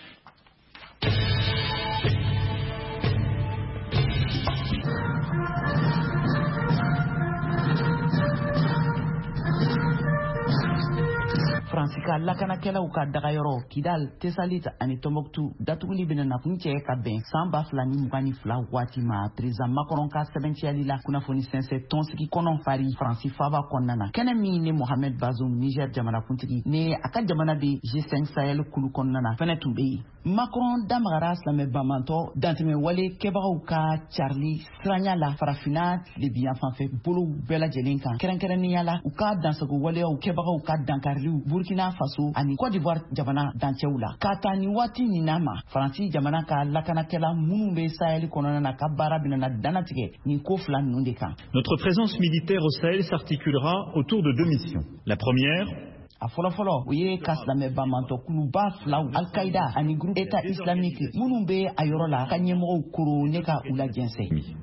Faransi ka lakanakɛlaw ka dagayɔrɔ Kidal, Tesalit ani Tombouctou datuguli bɛna nakuncɛ ka bɛn san ba fila ni mugan ni fila waati ma président Macron ka sɛbɛncɛyali la kunnafoni sɛnsɛ tɔnsigi kɔnɔ fari Faransi faaba kɔnɔna na kɛnɛ min ni Mohamed Bazoum Niger jamanakuntigi ni a ka jamana bɛ G cinq Sahel kulu kɔnɔna na fɛnɛ tun bɛ yen Macron damagara silamɛ bamantɔ dantɛmɛ wale kɛbagaw ka Charlie siranya la farafina lebiyan fanfɛ bolo bɛɛ lajɛlen kan kɛrɛnkɛrɛnnenya la u ka dansago waleyaw kɛbagaw ka dankariliw Burkina Faso ani Côte d'Ivoire jamana dancɛw la ka taa ni waati nin na ma Faransi jamana ka lakanakɛla minnu bɛ Sahel kɔnɔna na ka baara bɛna danatigɛ nin ko fila ninnu de kan. Notre présence militaire au Sahel s'articulera autour de deux missions. La première, a fɔlɔ fɔlɔ u ye ka silamɛ bamantɔkuluba filaw Al-Qaïda ani groupe État islamique minnu bɛ a yɔrɔ la ka ɲɛmɔgɔw koro ne ka u lajɛnsɛ.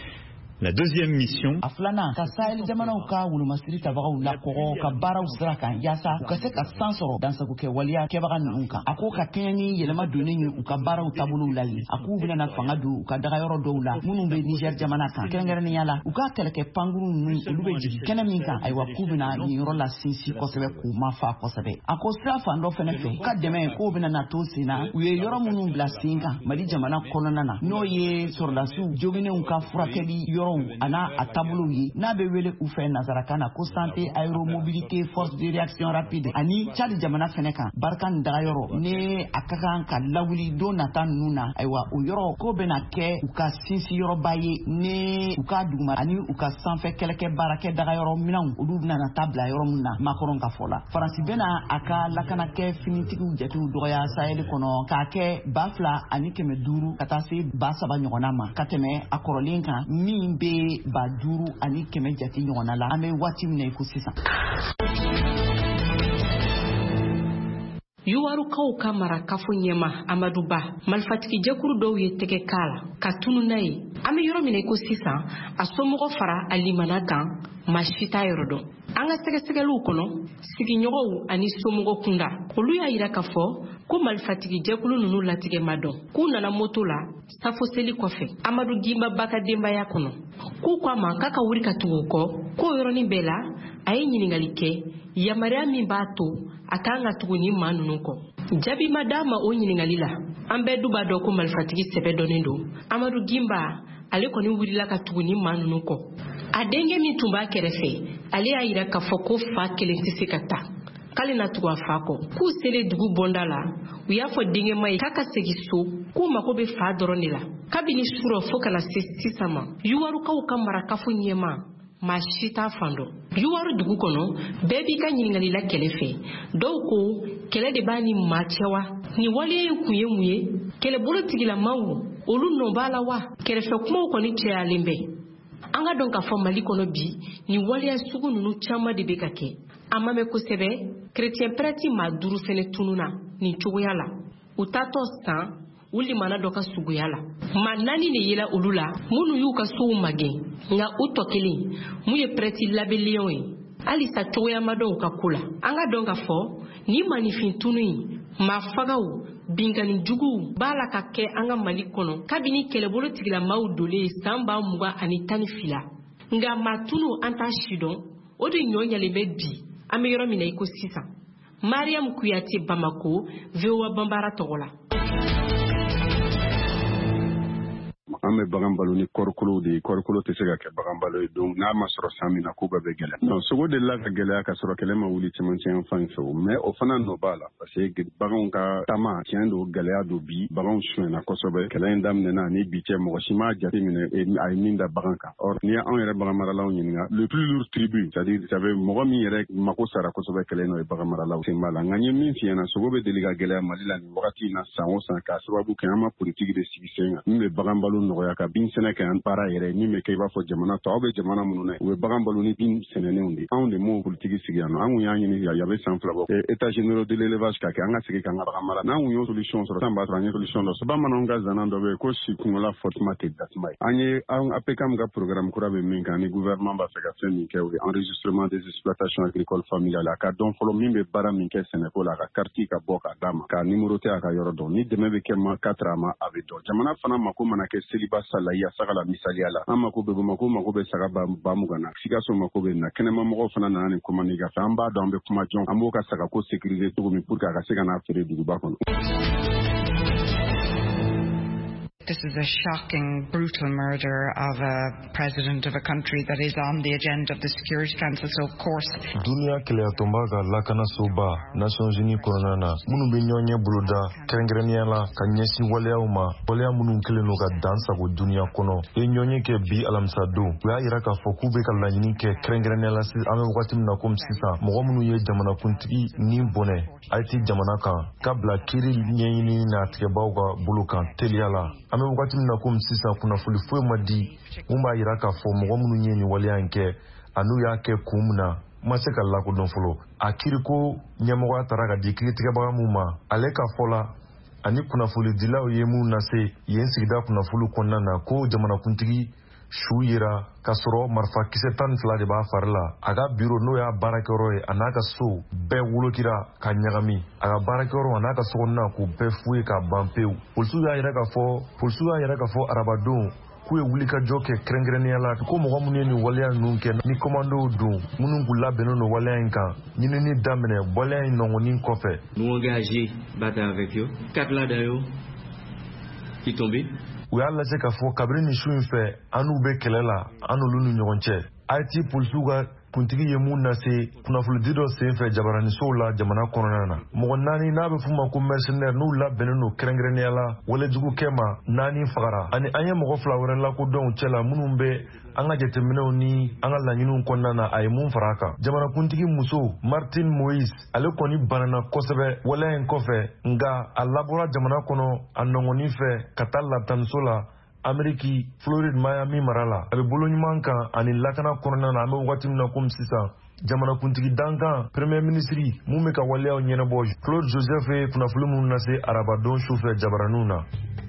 La deuxième mission, a filanan ka Sahel jamanaw ka wolomasiri tabagaw la kɔgɔ ka baaraw sira kan yaasa u ka se ka san sɔrɔ dansagokɛ waliya kɛbaga ninnu kan a ko ka kɛɲɛ ni yɛlɛma donnen ye u ka baaraw taabolow la ye a k'u bɛna fanga don u ka dagayɔrɔ dɔw la minnu bɛ Niger jamana kan kɛrɛnkɛrɛnnenya la u ka kɛlɛkɛ pankuru ninnu olu bɛ jigin kɛnɛ min kan ayiwa k'u bɛna nin yɔrɔ la sinsin kosɛbɛ k'u ma fa kosɛbɛ a ko sira fan dɔ fɛnɛ fɛ u ka dɛmɛ k'o bɛna na to sen na u ye yɔrɔ minnu bila sen kan Mali jamana kɔnɔna na n'o ye sɔrɔdasiw joginnenw ka furakɛli yɔrɔw a n'a a taabolow ye n'a bɛ wele u fɛ nansarakan na ko santé aéromobilité force de réaction rapide ani Tchad jamana fɛnɛ kan Barkan dagayɔrɔ ne a ka kan ka lawuli don nata ninnu na ayiwa o yɔrɔ k'o bɛna kɛ u ka sinsin yɔrɔba ye ne u ka duguma ani u ka sanfɛ kɛlɛkɛ baarakɛ dagayɔrɔ minɛnw olu bɛna na taa bila yɔrɔ min na Macron ka fɔ la Faransi bɛna a ka lakanakɛ finitigiw jatew dɔgɔya Sahel kɔnɔ k'a kɛ ba fila ani kɛmɛ duuru ka taa se ba saba ɲɔgɔnna ma ka tɛmɛ a kɔrɔlen kan min bɛ ba duuru ani kɛmɛ jate ɲɔgɔnna la an bɛ waati min na i ko sisan. Yuwarukaw ka marakafo ɲɛma Amadu Ba marifatigi jɛkuru dɔw ye tɛgɛ k'a la ka tunu n'a ye an bɛ yɔrɔ min na i ko sisan a somɔgɔ fara a limana kan maa si t'a yɔrɔ dɔn an ka sɛgɛsɛgɛliw kɔnɔ sigiɲɔgɔnw ani somɔgɔ kunda olu y'a yira k'a fɔ ko marifatigi jɛkulu ninnu latigɛ ma dɔn k'u nana moto la safo seli kɔfɛ Amadu Gimba Ba ka denbaya kɔnɔ k'u ko a ma k'a ka wuri ka tugu o kɔ k'o yɔrɔnin bɛɛ la a ye ɲininkali kɛ yamaruya min b'a to a kan ka tugu ni maa ninnu kɔ jaabi ma d'a ma o ɲininkali la an bɛɛ du b'a dɔn ko marifatigi sɛbɛ dɔnnen don Amadu Gimba ale kɔni wulila ka tugu ni maa ninnu kɔ a denkɛ min tun b'a kɛrɛfɛ ale y'a yira k'a fɔ ko fa kelen tɛ se ka taa k'ale na tugu a fa kɔ k'u selen dugu bɔnda la u y'a fɔ denkɛma ye k'a ka segin so k'u mago bɛ fa dɔrɔn de la kabini surɔ fo kana se sisan ma yuwarukaw ka marakafo ɲɛma maa si t'a fan dɔn. Yuwaru dugu kɔnɔ bɛɛ b'i ka ɲininkali la kɛlɛ fɛ. Dɔw ko kɛlɛ de b'a ni maa cɛ wa? Nin waleya in kun ye mun ye? Kɛlɛbolo tigilamaw olu nɔ b'a la wa? Kɛrɛfɛ kumaw kɔni cɛyalen bɛ. An ka dɔn k'a fɔ Mali kɔnɔ bi nin waleya sugu ninnu caman de bɛ ka kɛ. A ma mɛn kosɛbɛ chrétien prêtre maa duuru fɛnɛ tununa nin cogoya la. U taatɔ san u limana dɔ ka suguya la. Maa naani de yela olu la minnu y'u ka sow magɛn nka u tɔ kelen mun ye prêtre labɛnlenw ye. Halisa cogoya ma dɔn u ka ko la. An ka dɔn k'a fɔ nin maanifin tunu in maa fagaw binkani juguw b'a la ka kɛ an ka Mali kɔnɔ kabini kɛlɛbolo tigilamaw dolen san ba mugan ani tan ni fila. Nka maa tunu an t'a si dɔn o de ɲɔ ɲalen bɛ bi an bɛ yɔrɔ min na i ko sisan. Mariam Kuyate, Bamako, V O A Bambara tɔgɔ la. an bɛ bagan balo ni kɔrikolo de ye. Kɔrikolo tɛ se ka kɛ bagan balo ye, donc n'a ma sɔrɔ san min na ko bɛɛ bɛ gɛlɛya. Non, sogo delila ka gɛlɛya ka sɔrɔ kɛlɛ ma wuli cɛmancɛ yan fan fɛ o, mais o fana nɔ b'a la parce que baganw ka taama tiɲɛ don gɛlɛya don bi baganw suɲɛna kosɛbɛ. Kɛlɛ in daminɛna ni bi cɛ mɔgɔ si m'a jate minɛ a ye min da bagan kan. Or n'i ye anw yɛrɛ bagan maralaw ɲininka le plus lourd tribut, c'est-à-dire ça veut mɔgɔ min yɛrɛ mako sara kosɛbɛ kɛlɛ in na o ye bagan maralaw sen b'a la. Nka n ye min f'i ɲɛna sogo bɛ deli ka gɛlɛya Mali la nin wagati in na san o san k'a sababu kɛ an ma politique de sigi sen kan min bɛ bagan balo nɔgɔya ka bin sɛnɛ kɛ an baara yɛrɛ min bɛ kɛ i b'a fɔ jamana tɔ aw bɛ jamana minnu na u bɛ bagan balo ni bin sɛnɛnenw de anw de m'o politique sigi yan nɔ an kun y'a ɲini ya bɛ san fila bɔ état généraux de l'élevage ka kɛ an ka segin k'an ka bagan mara n'an kun y'o solution sɔrɔ san b'a sɔrɔ an ye solution dɔ sɔrɔ bamananw ka zanan dɔ bɛ yen ko si kungola fɔtuma tɛ datuma ye an ye an A P C A M ka programme kura bɛ min kan ni gouvernement b'a fɛ ka fɛn min kɛ o ye enregistrement des exploitations agricoles familiales a ka dɔn fɔlɔ min bɛ baara min kɛ sɛnɛko la a ka carte ka bɔ ka d'a ma ka numéro tɛ a ka yɔrɔ dɔn ni dɛmɛ bɛ kɛ ma quatre a ma a bɛ dɔn jamana fana mako mana kɛ seliba sala ya saga la misaliya la an mako bɛ Bamako mako bɛ saga ba mugan na Sikaso mako bɛ na kɛnɛma mɔgɔw fana nana nin commande ka fɛ an b'a dɔn an bɛ kuma jɔn an b'o ka saga ko sécuriser cogo min pour que a ka se ka n'a feere duguba kɔnɔ. This is a shocking, brutal murder of a president of a country that is on the agenda of the Security Council, so of course... Dunia Keleatomba ga lakana soba, Nations Unies Koronana, Munu Binyonye Bruda, Kerengreniala, Kanyesi Waleauma, Walea Munu Keleno ga dansa go dunia kono, Enyonye ke bi alamsado, Wea Iraka Fokube Kalanyini ke Kerengreniala si ame watim na kom sisa, Mwamunu ye jamana kuntiki ni bone, Aiti jamanaka, Kabla Kiri Nyeni na Tikebauga Bulukan, Teliala, ame wakati mna kum sisa kuna fulifue madi umba iraka fo mɔgɔ minnu ye nin waleya in kɛ anu y'a kɛ kun min na ma se ka lakodɔn fɔlɔ a kiri ko ɲɛmɔgɔya taara ka di kiiritigɛbaga min ma ale ka fɔ la ani kunnafonidilaw ye mun lase yen sigida kunnafoni kɔnɔna na ko jamanakuntigi su yera ka sɔrɔ marifa kisɛ tan ni fila de b'a fari la a ka biro n'o y'a baarakɛyɔrɔ ye a n'a ka so bɛɛ wolokira ka ɲagami a ka baarakɛyɔrɔ a n'a ka sokɔnɔna k'u bɛɛ fu ye k'a ban pewu polisiw y'a yɛrɛ k'a fɔ polisiw y'a yɛrɛ k'a fɔ arabadon k'u ye wulikajɔ kɛ kɛrɛnkɛrɛnnenya la ko mɔgɔ minnu ye nin waleya ninnu kɛ ni kɔmandow don minnu k'u labɛnnen don waleya in kan ɲinini daminɛ waleya in nɔgɔnin kɔfɛ. Nous engagés bataille avec eux quatre là d'ailleurs qui tombé. U y'a lase k'a fɔ kabini nin su in fɛ an n'u bɛ kɛlɛ la an n'olu ni ɲɔgɔn cɛ Haïti polisiw ka kuntigi ye mun lase kunnafonidi dɔ sen fɛ jabaranisow la jamana kɔnɔna na mɔgɔ naani n'a bɛ f'u ma ko mercenaire n'u labɛnnen don kɛrɛnkɛrɛnnenya la walejugukɛ ma naani fagara ani an ye mɔgɔ fila wɛrɛ lakodɔnw cɛ la minnu bɛ an ka jateminɛw ni an ka laɲiniw kɔnɔna na a ye mun fara a kan jamanakuntigi muso Martin Moïse ale kɔni banana kosɛbɛ waleya in kɔfɛ nka a labɔra jamana kɔnɔ a nɔgɔnin fɛ ka taa lataniso la Ameriki Floride Miami mara la a bɛ bolo ɲuman kan ani lakana kɔnɔna na an bɛ wagati min na komi sisan jamanakuntigi dankan premier ministre mun bɛ ka waleyaw ɲɛnabɔ Claude Joseph ye kunnafoni minnu lase arabadon su fɛ jabaraniw na.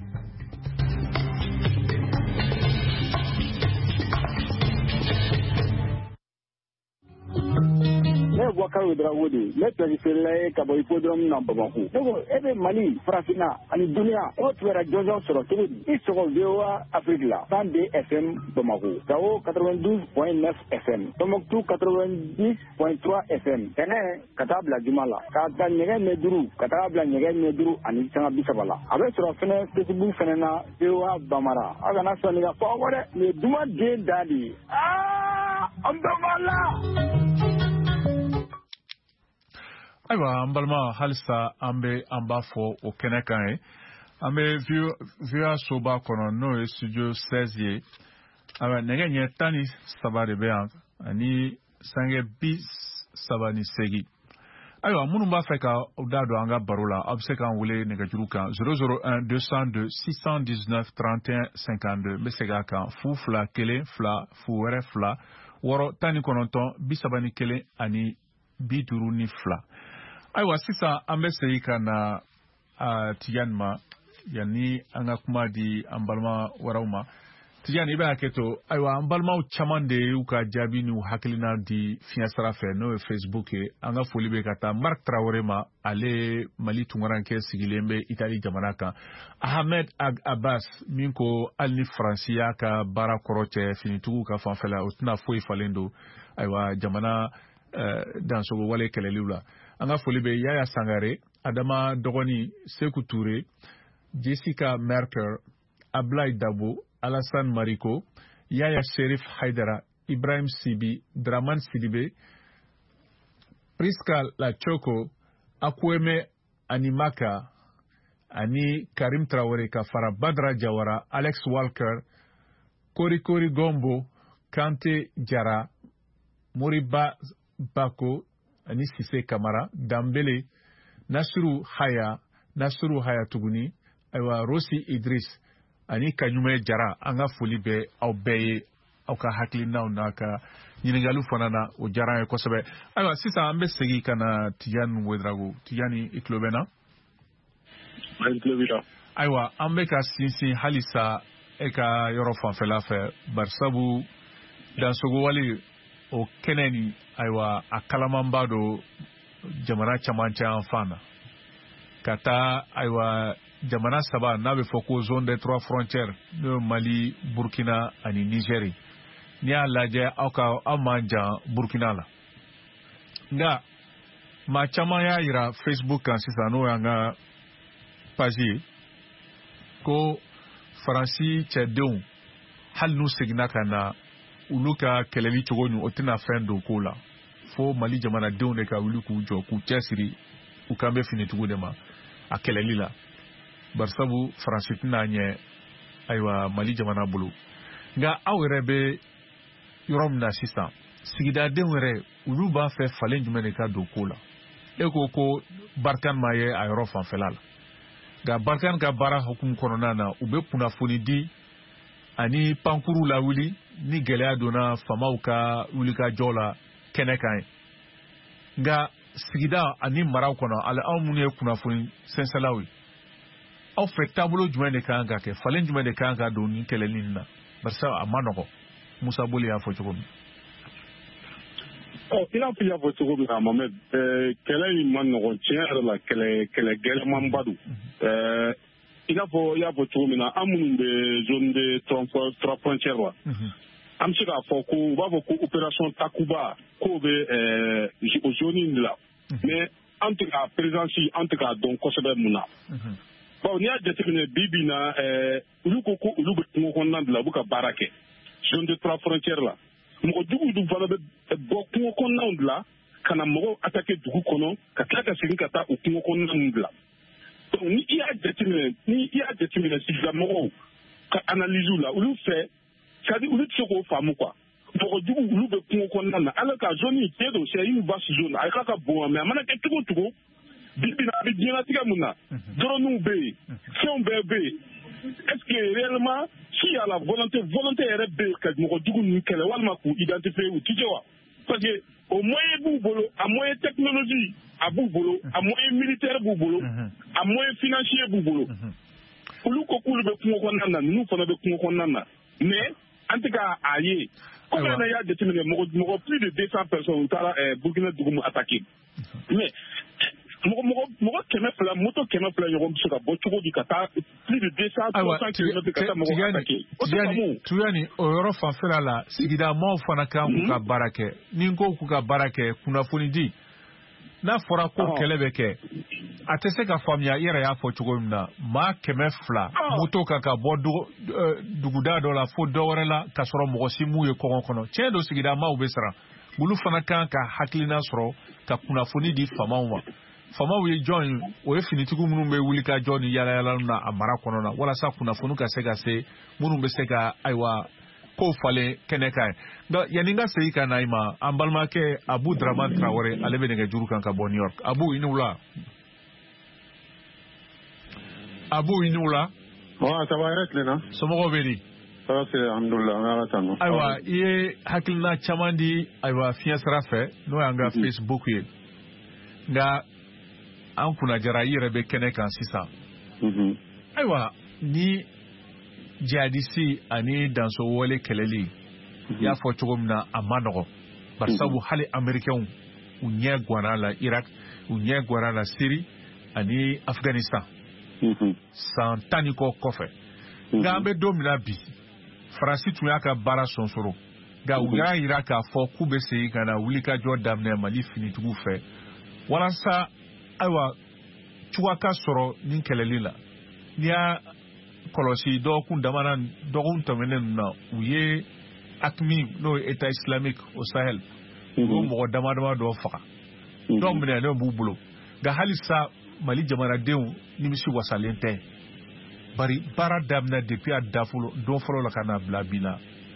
Ne Boubacar Ouedraogo de ne pɛriférela ye ka bɔ hippodrome na Bamako. Ne ko e bɛ Mali farafinna ani duniya o tun bɛ jɔnjɔn sɔrɔ cogo di i sɔgɔ V O A Afrique la cent deux F M Bamako, Gao quatre-vingt-douze point neuf F M, Tombouctou quatre-vingt-dix point trois F M, Tɛnɛ ka taa bila Juma la ka ta ɲɛgɛn ɲɛ duuru ka taa bila ɲɛgɛn ɲɛ duuru ani sanga bi saba la a bɛ sɔrɔ fɛnɛ Facebook fɛnɛ na V O A Bamara a kana sɔnni ka fɔ aw dɛ nin ye Duma den da de ye aa an bɛ Mali. Ayiwa an balima halisa an bɛ an b'a fɔ o kɛnɛ kan ye an bɛ V O A soba kɔnɔ n'o ye studio seize ye Awa nege tani saba de be ani sange bis saba ni segi. Ayiwa minnu b'a fɛ ka da don an ka baro la a bɛ se k'an wele nɛgɛjuru kan zéro zéro un deux cent deux six cent dix-neuf trente et un cinquante-deux n bɛ segin a kan fu fila kelen fila fu wɛrɛ fila wɔɔrɔ tan ni kɔnɔntɔn bi saba ni kelen ani bi duuru ni fila. Ayiwa sisan an bɛ segin ka na Tijani ma yanni an ka kuma di an balima wɛrɛw ma. Tijani i bɛ hakɛ to ayiwa an balimaw caman de y'u ka jaabi n'u hakilina di fiɲɛ sira fɛ n'o ye Facebook ye an ka foli bɛ ka taa Mark Traoré ma ale Mali tunkaranke sigilen bɛ Itali jamana kan Ahmed Abbas min ko hali ni Faransi y'a ka baara kɔrɔ cɛ finitigiw ka fanfɛla o tɛna foyi falen don ayiwa jamana dansogo wale kɛlɛliw la an ka foli bɛ Yaya Sangare Adama Dɔgɔni Seku Touré Jessica Merker Ablaye Dabo Alassane Mariko, Yaya Sherif Haidara, Ibrahim Sibi, Draman Sidibe, Priska Lachoko, Akweme Animaka, Ani Karim Traoré Kafara, Badra Jawara, Alex Walker, Kori Kori Gombo, Kante Jara, Moriba Bako, Ani Sise Kamara, Dambele, Nasru Haya, Nasru Haya Tuguni, Aywa Rosi Idris, ani Kanyume Jara an ka foli bɛ aw bɛɛ ye aw ka hakilinaw n'a ka ɲininkaliw fana na o diyara an ye kosɛbɛ. Ayiwa sisan an bɛ segin ka na Tijani Ouedraogo. Tijani i tulo bɛ na? N tulo b'i la. Ayiwa an bɛ ka sinsin halisa e ka yɔrɔ fanfɛla fɛ barisabu dansogo wale o kɛnɛ ni ayiwa a kalamanba don jamana camancɛ an fan na ka taa ayiwa jamana saba n'a bɛ fɔ ko zone des trois frontières n'o ye Mali Burkina ani Niger n'i y'a lajɛ aw ka aw man jan Burkina la nka maa caman y'a yira Facebook kan sisan n'o y'an ka page ye ko Faransi cɛdenw hali n'u seginna ka na olu ka kɛlɛli cogo ɲu o tɛna fɛn don ko la fo Mali jamanadenw de ka wuli k'u jɔ k'u cɛsiri u kan bɛ finitigiw de ma a kɛlɛli la barisabu Faransi tɛna ɲɛ ayiwa Mali jamana bolo nka aw yɛrɛ bɛ yɔrɔ min na sisan sigidadenw yɛrɛ olu b'a fɛ falen jumɛn de ka don ko la e ko ko Barkan ma ye a yɔrɔ fanfɛla la nka Barkan ka baara hukumu kɔnɔna na u bɛ kunnafoni di ani pankuru la wuli ni gɛlɛya donna famaw ka wulikajɔ la kɛnɛ kan ye nka sigida ani maraw kɔnɔ ale aw minnu ye kunnafoni sɛnsɛnlaw ye aw fɛ taabolo jumɛn de kan ka kɛ falen jumɛn de kan ka don ni kɛlɛli in na barisa a ma nɔgɔ Musa Boli y'a fɔ cogo min. ɔ i n'a fɔ i y'a fɔ cogo min na Mohamed kɛlɛ in ma nɔgɔ tiɲɛ yɛrɛ la kɛlɛ kɛlɛ gɛlɛmanba don i n'a fɔ i y'a fɔ cogo min na an minnu bɛ zone de trois frontières la an bɛ se k'a fɔ ko u b'a fɔ ko opération Takuba k'o bɛ o zone in de la mais an tɛ ka présence an tɛ k'a dɔn kosɛbɛ mun na. Bon, n'i y'a jateminɛ bi bi in na olu ko ko olu bɛ kungo kɔnɔna de la u bɛ ka baara kɛ zone de trois frontières la mɔgɔ juguw dun fana bɛ bɔ kungo kɔnɔnaw de la ka na mɔgɔw attaquer dugu kɔnɔ ka tila ka segin ka taa o kungo kɔnɔna ninnu de la donc ni i y'a jateminɛ ni i y'a jateminɛ sigida mɔgɔw ka analyse la olu fɛ c'est à dire olu tɛ se k'o faamu quoi mɔgɔ juguw olu bɛ kungo kɔnɔna na alors que zone in tiɲɛ don c'est une vaste zone a ka ka bon mais a mana kɛ cogo o cogo bibi na a bɛ diɲɛlatigɛ mun na dɔrɔnw bɛ yen fɛnw bɛɛ bɛ yen est-ce que réellement s'il y a la volonté volonté yɛrɛ bɛ yen ka mɔgɔ jugu ninnu kɛlɛ walima k'u identifier u ti kɛ wa parce que o moyen b'u bolo a moyen technologie a b'u bolo a moyen militaire b'u bolo a moyen financier b'u bolo olu ko k'olu bɛ kungo kɔnɔna na ninnu fana bɛ kungo kɔnɔna na mais an tɛ ka a ye comme an y'a jateminɛ mɔgɔ mɔgɔ plus de deux cents personnes u taara Burkina dugu mu attaquer mais mɔgɔ mɔgɔ mɔgɔ kɛmɛ fila moto kɛmɛ fila ɲɔgɔn bɛ se ka bɔ cogo di ka taa plus de deux cents trois cents kilomètres ka taa mɔgɔ attaquer o tɛ faamu. Tuyani o yɔrɔ fanfɛla la sigida maaw fana kan k'u ka baara kɛ ni n ko k'u ka baara kɛ kunnafoni di n'a fɔra ko kɛlɛ bɛ kɛ a tɛ se ka faamuya i yɛrɛ y'a fɔ cogo min na maa kɛmɛ fila moto kan ka bɔ duguda dɔ la fo dɔ wɛrɛ la ka sɔrɔ mɔgɔ si m'u ye kɔngɔ kɔnɔ tiɲɛ don sigida maaw bɛ siran olu fana kan ka hakilina sɔrɔ ka kunnafoni di famaw ma. Famaw ye jɔn ye o ye finitigiw minnu bɛ wuli ka jɔ ni yaala yaala na a mara kɔnɔ na walasa kunnafoni ka se ka se minnu bɛ se ka ayiwa ko fale kene kai da yaninga sei kana ima ambalma ke Abu Draman Traore alebe nege juru kan ka New York Abu inula Abu inula wa tabarak lena somo beri ça c'est alhamdulillah ala tanu aywa ye hakilna chamandi aywa fiasra fe no anga Facebook ye nga an kuna jara yire be kene kan sisa mhm aywa ni jadisi ani danso wole keleli ya fo chogomna amanogo barsabu hali americain unye gwarala Iraq unye gwarala Syrie ani Afghanistan mhm santani ko kofe ngambe domina bi France tun yaka bara sonsoro ga uya Iraq fo kube sei kana wulika jodam ne mali fini tugu fe wala sa aywa chuwaka soro nin keleli la niya kolosi do kun damana do kun tomenen na uye akmi no état islamique au Sahel ko mo damada do faka do mene no bubulo ga halisa mali jamana dew nimisi wasalente bari bara damna depuis adafulo do folo la kana blabila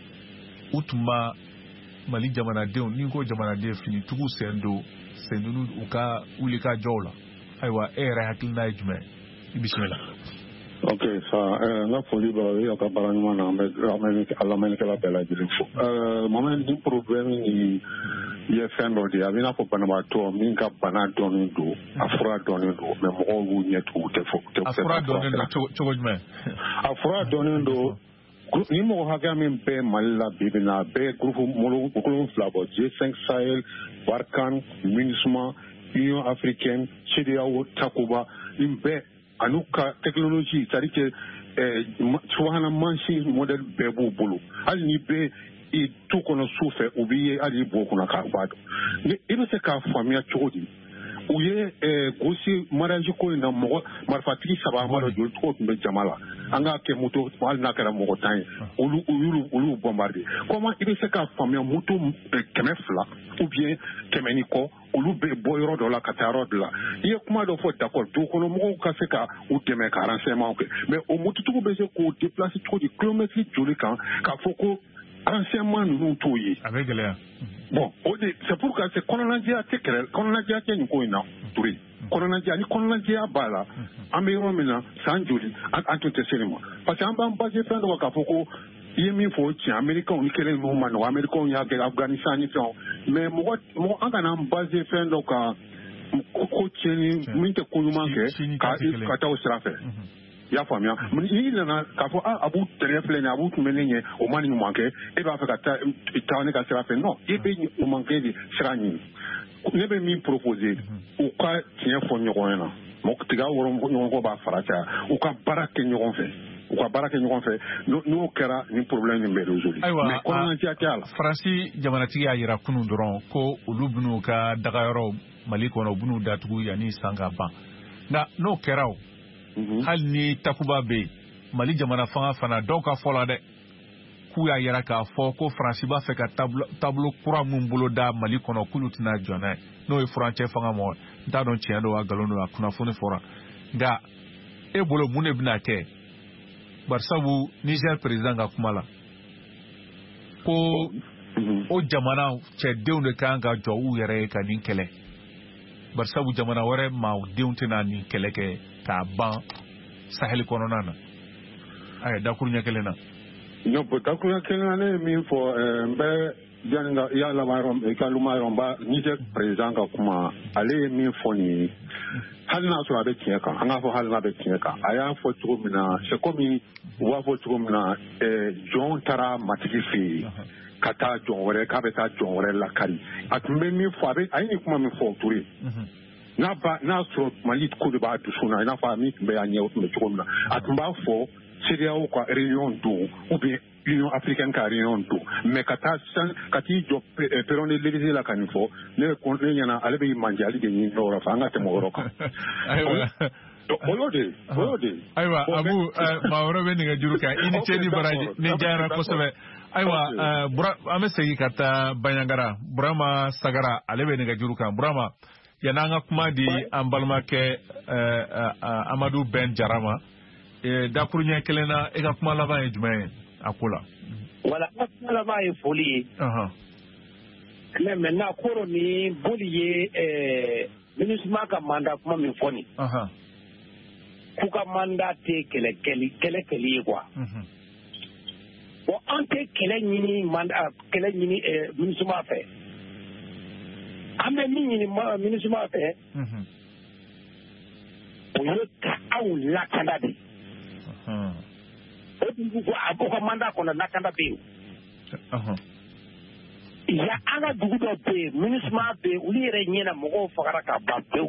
utuma mali jamana dew ni ko jamana dew fini tugu sendo sendunu uka ulika jola aywa era hakilna ijme bismillah. Okay, so uh, nga foli ba yo ka barani mana me ameni ala meni kala bela jiri fo. Euh moment ni problème ni ye fendo di avina ko bana ba to min ka bana donu do afra donu do me mo wu nyetu te fo te afra donu do chogojme afra donu do ni mo haga min be malla bibina be groupe molo ko flabo G cinq Sahel Barkan Minisma Union africaine C D A O Takuba imbe anuka technology c'est-à-dire que eh sohana machine model bebu bulu ali ni be i tout kono souffre oublier ali boku na karbado ni ibe se ka famia chodi uye eh gosi maraji ko na mo marfatiki saba maro jul to be jamala anga ke moto wal na kala mo tan ulu ulu ulu bombarder comment ibe se ka famia moto kemefla ou bien kemeniko ulu be boyro do la kataro de la ye kuma do fo d'accord to kono mo ka se ka ou teme ka renseignement mais au moto tout be se ko déplacer trop de kilomètres joli kan ka foko renseignement nous toyi avec l'air bon c'est pourquoi c'est kolonajia tekere kolonajia kenyu ko ina turi kolonajia ni kolonajia bala amero mina sanjuli antote selema parce que amba basé fin de ka foko yemi fo ti américain ni kele no man o américain ya ke Afghanistan ni so mais mo mo anga na basé fin de ka ko tieni minte ko yumanke ka ka ta osrafe ya famia ni na ka fo abu trefle na abu menenye o mani mu manke e ba fa ka ta ta ne ka srafe non e be o manke di srani ne be mi proposer o ka tien fo nyogon na mo tiga woro nyogon ko ba faracha o ka barake nyogon fe o ka barake nyogon fe no kera ni problème ni be résolu mais ko na ti akala Franci jamanatigi ayira kunu doron ko ulubnu ka dagayoro maliko no bunu datugu yani sanga ban na no kerao hal ni takuba be mali jamana fanga fana dɔw ka fɔla dɛ k'u y'a yɛrɛ k'a fɔ ko Faransi b'a fɛ ka tableau kura mun bolo da Mali kɔnɔ k'olu tɛna jɔ n'a ye n'o ye furancɛ fanga mɔgɔ n t'a dɔn tiɲɛ don a nkalon don a kunnafoni fɔra nka e bolo mun de bɛna kɛ barisabu Niger président ka kuma la ko o jamana cɛdenw de kan ka jɔ u yɛrɛ ye ka nin kɛlɛ barisabu jamana wɛrɛ maa denw tɛna nin kɛlɛ kɛ k'a ban Sahel kɔnɔna na ayi dakuru ɲɛ kelen na. non dakuru ɲɛ kelen na ne ye min fɔ n bɛ yanni ka y'a laban yɔrɔ i ka luma yɔrɔ n b'a Niger président ka kuma ale ye min fɔ nin ye hali n'a sɔrɔ a bɛ tiɲɛ kan an k'a fɔ hali n'a bɛ tiɲɛ kan a y'a fɔ cogo min na c'est comme u b'a fɔ cogo min na jɔn taara matigi fɛ yen ka taa jɔn wɛrɛ k'a bɛ taa jɔn wɛrɛ lakari a tun bɛ min fɔ a bɛ a ye nin kuma min fɔ Toure n'a ba n'a sɔrɔ Mali ko de b'a dusu na i n'a fɔ a min tun bɛ yan ɲɛ o tun bɛ cogo min na a tun b'a fɔ C D A O ka réunion don ou bien Union africaine ka réunion don mais ka taa san ka t'i jɔ perron de l'Élysée la ka nin fɔ ne ne ɲɛna ale bɛ manje ale de ɲini yɔrɔ fɛ an ka tɛmɛ o yɔrɔ kan. o y'o de o y'o de. ayiwa Abu maa wɛrɛ bɛ nɛgɛjuru kan i ni ce ni baraji ni diyara kosɛbɛ. ayiwa an bɛ segin ka taa Banɲangara Burama Sagara ale bɛ nɛgɛjuru kan Burama yanni an ka kuma di an balimakɛ Amadu Ben Jara ma dakuru ɲɛ kelen na i ka kuma laban ye jumɛn ye a ko la. Voilà, là-bas est folie. Mais maintenant, Coroni, Boulier, ministre Maka mandat comme une folie. Kuka mandat te kele kele kele kele quoi. Bon, ante kele nini mandat kele nini ministre ma fait. Ame nini ministre ma fait. Pour le cas où la Canada. Aboka mandat qu'on a la Canada. Il y a un double de ministre ma fait où il y a un mot fagara ka babeu.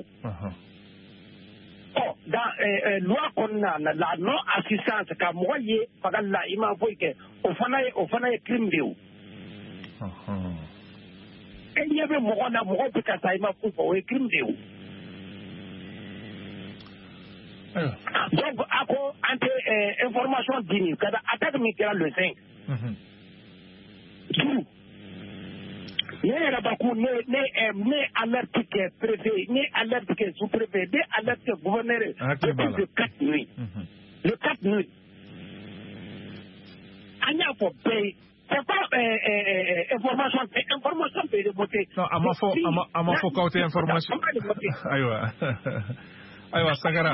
Oh, dans euh, loi qu'on a la non assistance ka moye pagal la ima voy ke o fana o fana crime de ou et il y avait mo na mo pe ka sa ima fu o crime de ou donc ako ante information dini kada attaque mi kera le cinq ne yɛrɛ ba ko ne ne ne alerte kɛ préfet ne alerte kɛ sous-préfet ne alerte kɛ gouverneur depuis le quatre nuits le quatre nuits an y'a fɔ bɛɛ ye c'est pas information information bɛ de monter non a ma fɔ a ma fɔ k'aw tɛ information ayiwa ayiwa Sagara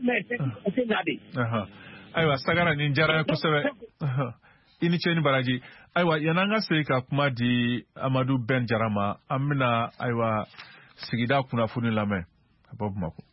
ayiwa Sagara nin diyara n ye kosɛbɛ I ni ce ni baraji ayiwa yan'an ka segin ka kuma di Amadu Ben Jara ma an bɛna ayiwa sigida kunnafoni lamɛn ka bɔ Bamako.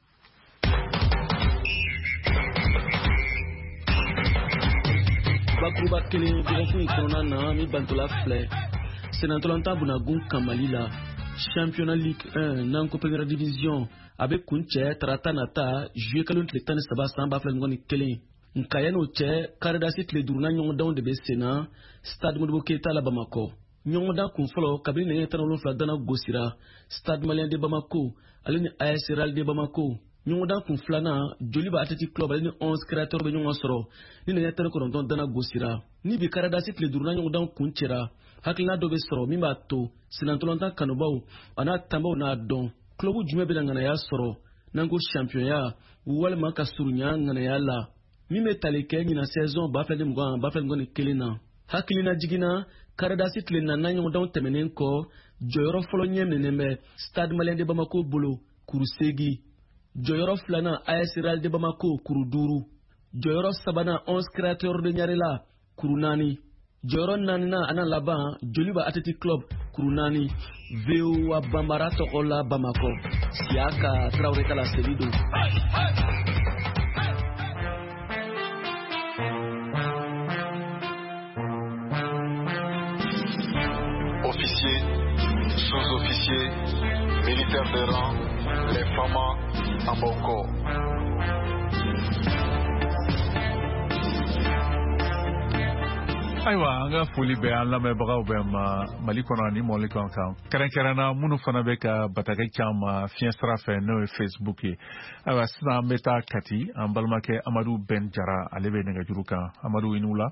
Bakuruba kelen dɔgɔkun kɔnɔna na mi bantola filɛ senatɔlanta bunagun kamali la championnat ligue un n'an ko première division a bɛ kun cɛ tarata nata juillet kalo tile tan ni saba san ba fila ni kelen. Nka yan'o cɛ karidasi tile duurunan ɲɔgɔndanw de bɛ sen na stade Modibo Keita la Bamakɔ. Ɲɔgɔndan kun fɔlɔ kabini nɛgɛ tan ni wolonwula dana gosira stade malien de Bamako ale ni A S Real de Bamako. Ɲɔgɔndan kun filanan Joliba Athletic Club ale ni onze créateurs bɛ ɲɔgɔn sɔrɔ ni nɛgɛ tan ni kɔnɔntɔn dana gosira. Ni bi karidasi tile duurunan ɲɔgɔndan kun cɛra hakilina dɔ bɛ sɔrɔ min b'a to senatɔlanta kanubaw a n'a tanbaw n'a dɔn club jumɛn bɛna ŋanaya sɔrɔ n'an ko championnat walima ka surunya ŋanaya la. Min bɛ tali kɛ ɲina saison ba fila ni mugan ba fila ni mugan ni kelen na hakilina jiginna karidasi tile naaninan ɲɔgɔndanw tɛmɛnen kɔ jɔyɔrɔ fɔlɔ ɲɛ minɛnen bɛ stade malien de Bamako bolo kuru seegin jɔyɔrɔ filanan A S Real de Bamako kuru duuru jɔyɔrɔ sabanan onze créateurs de Ɲarela kuru naani jɔyɔrɔ naaninan ana laban Joliba Athletic Club kuru naani V O A Bambara tɔgɔ la Bamakɔ Siaka Traoré Kala Selido. Officiers, sous-officiers, militaires de rang, les femmes en bon corps. Ayiwa an ka foli bɛ an lamɛnbagaw bɛ ma Mali kɔnɔ ani Mali kan kan kɛrɛnkɛrɛnna minnu fana bɛ ka batakɛ caman fiɲɛ sira fɛ n'o ye Facebook ye ayiwa sisan an bɛ taa Kati an balimakɛ Amadu Ben Jara ale bɛ nɛgɛjuru kan Amadu i n'u la.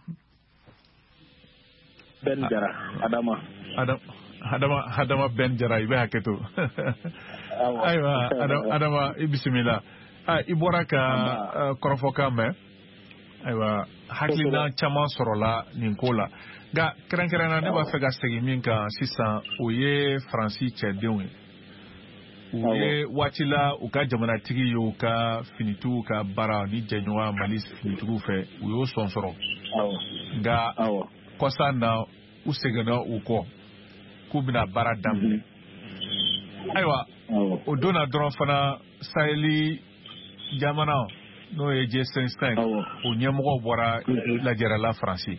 Ben Jara Adama Adama Adama Ben Jara i bɛ hakɛ to ayiwa Adama i bisimila i bɔra ka kɔrɔfɔkan mɛn ayiwa hakilina caman sɔrɔla nin ko la nka kɛrɛnkɛrɛnna ne b'a fɛ ka segin min kan sisan o ye Faransi cɛdenw ye u ye waati la u ka jamanatigi ye u ka finitigiw ka baara ni jɛɲɔgɔn Mali finitigiw fɛ u y'o sɔn sɔrɔ nka kɔsa na u seginna u kɔ k'u bɛna baara daminɛ ayiwa o don na dɔrɔn fana Saheli jamana n'o ye G cinq o ɲɛmɔgɔw bɔra lajɛrɛla Faransi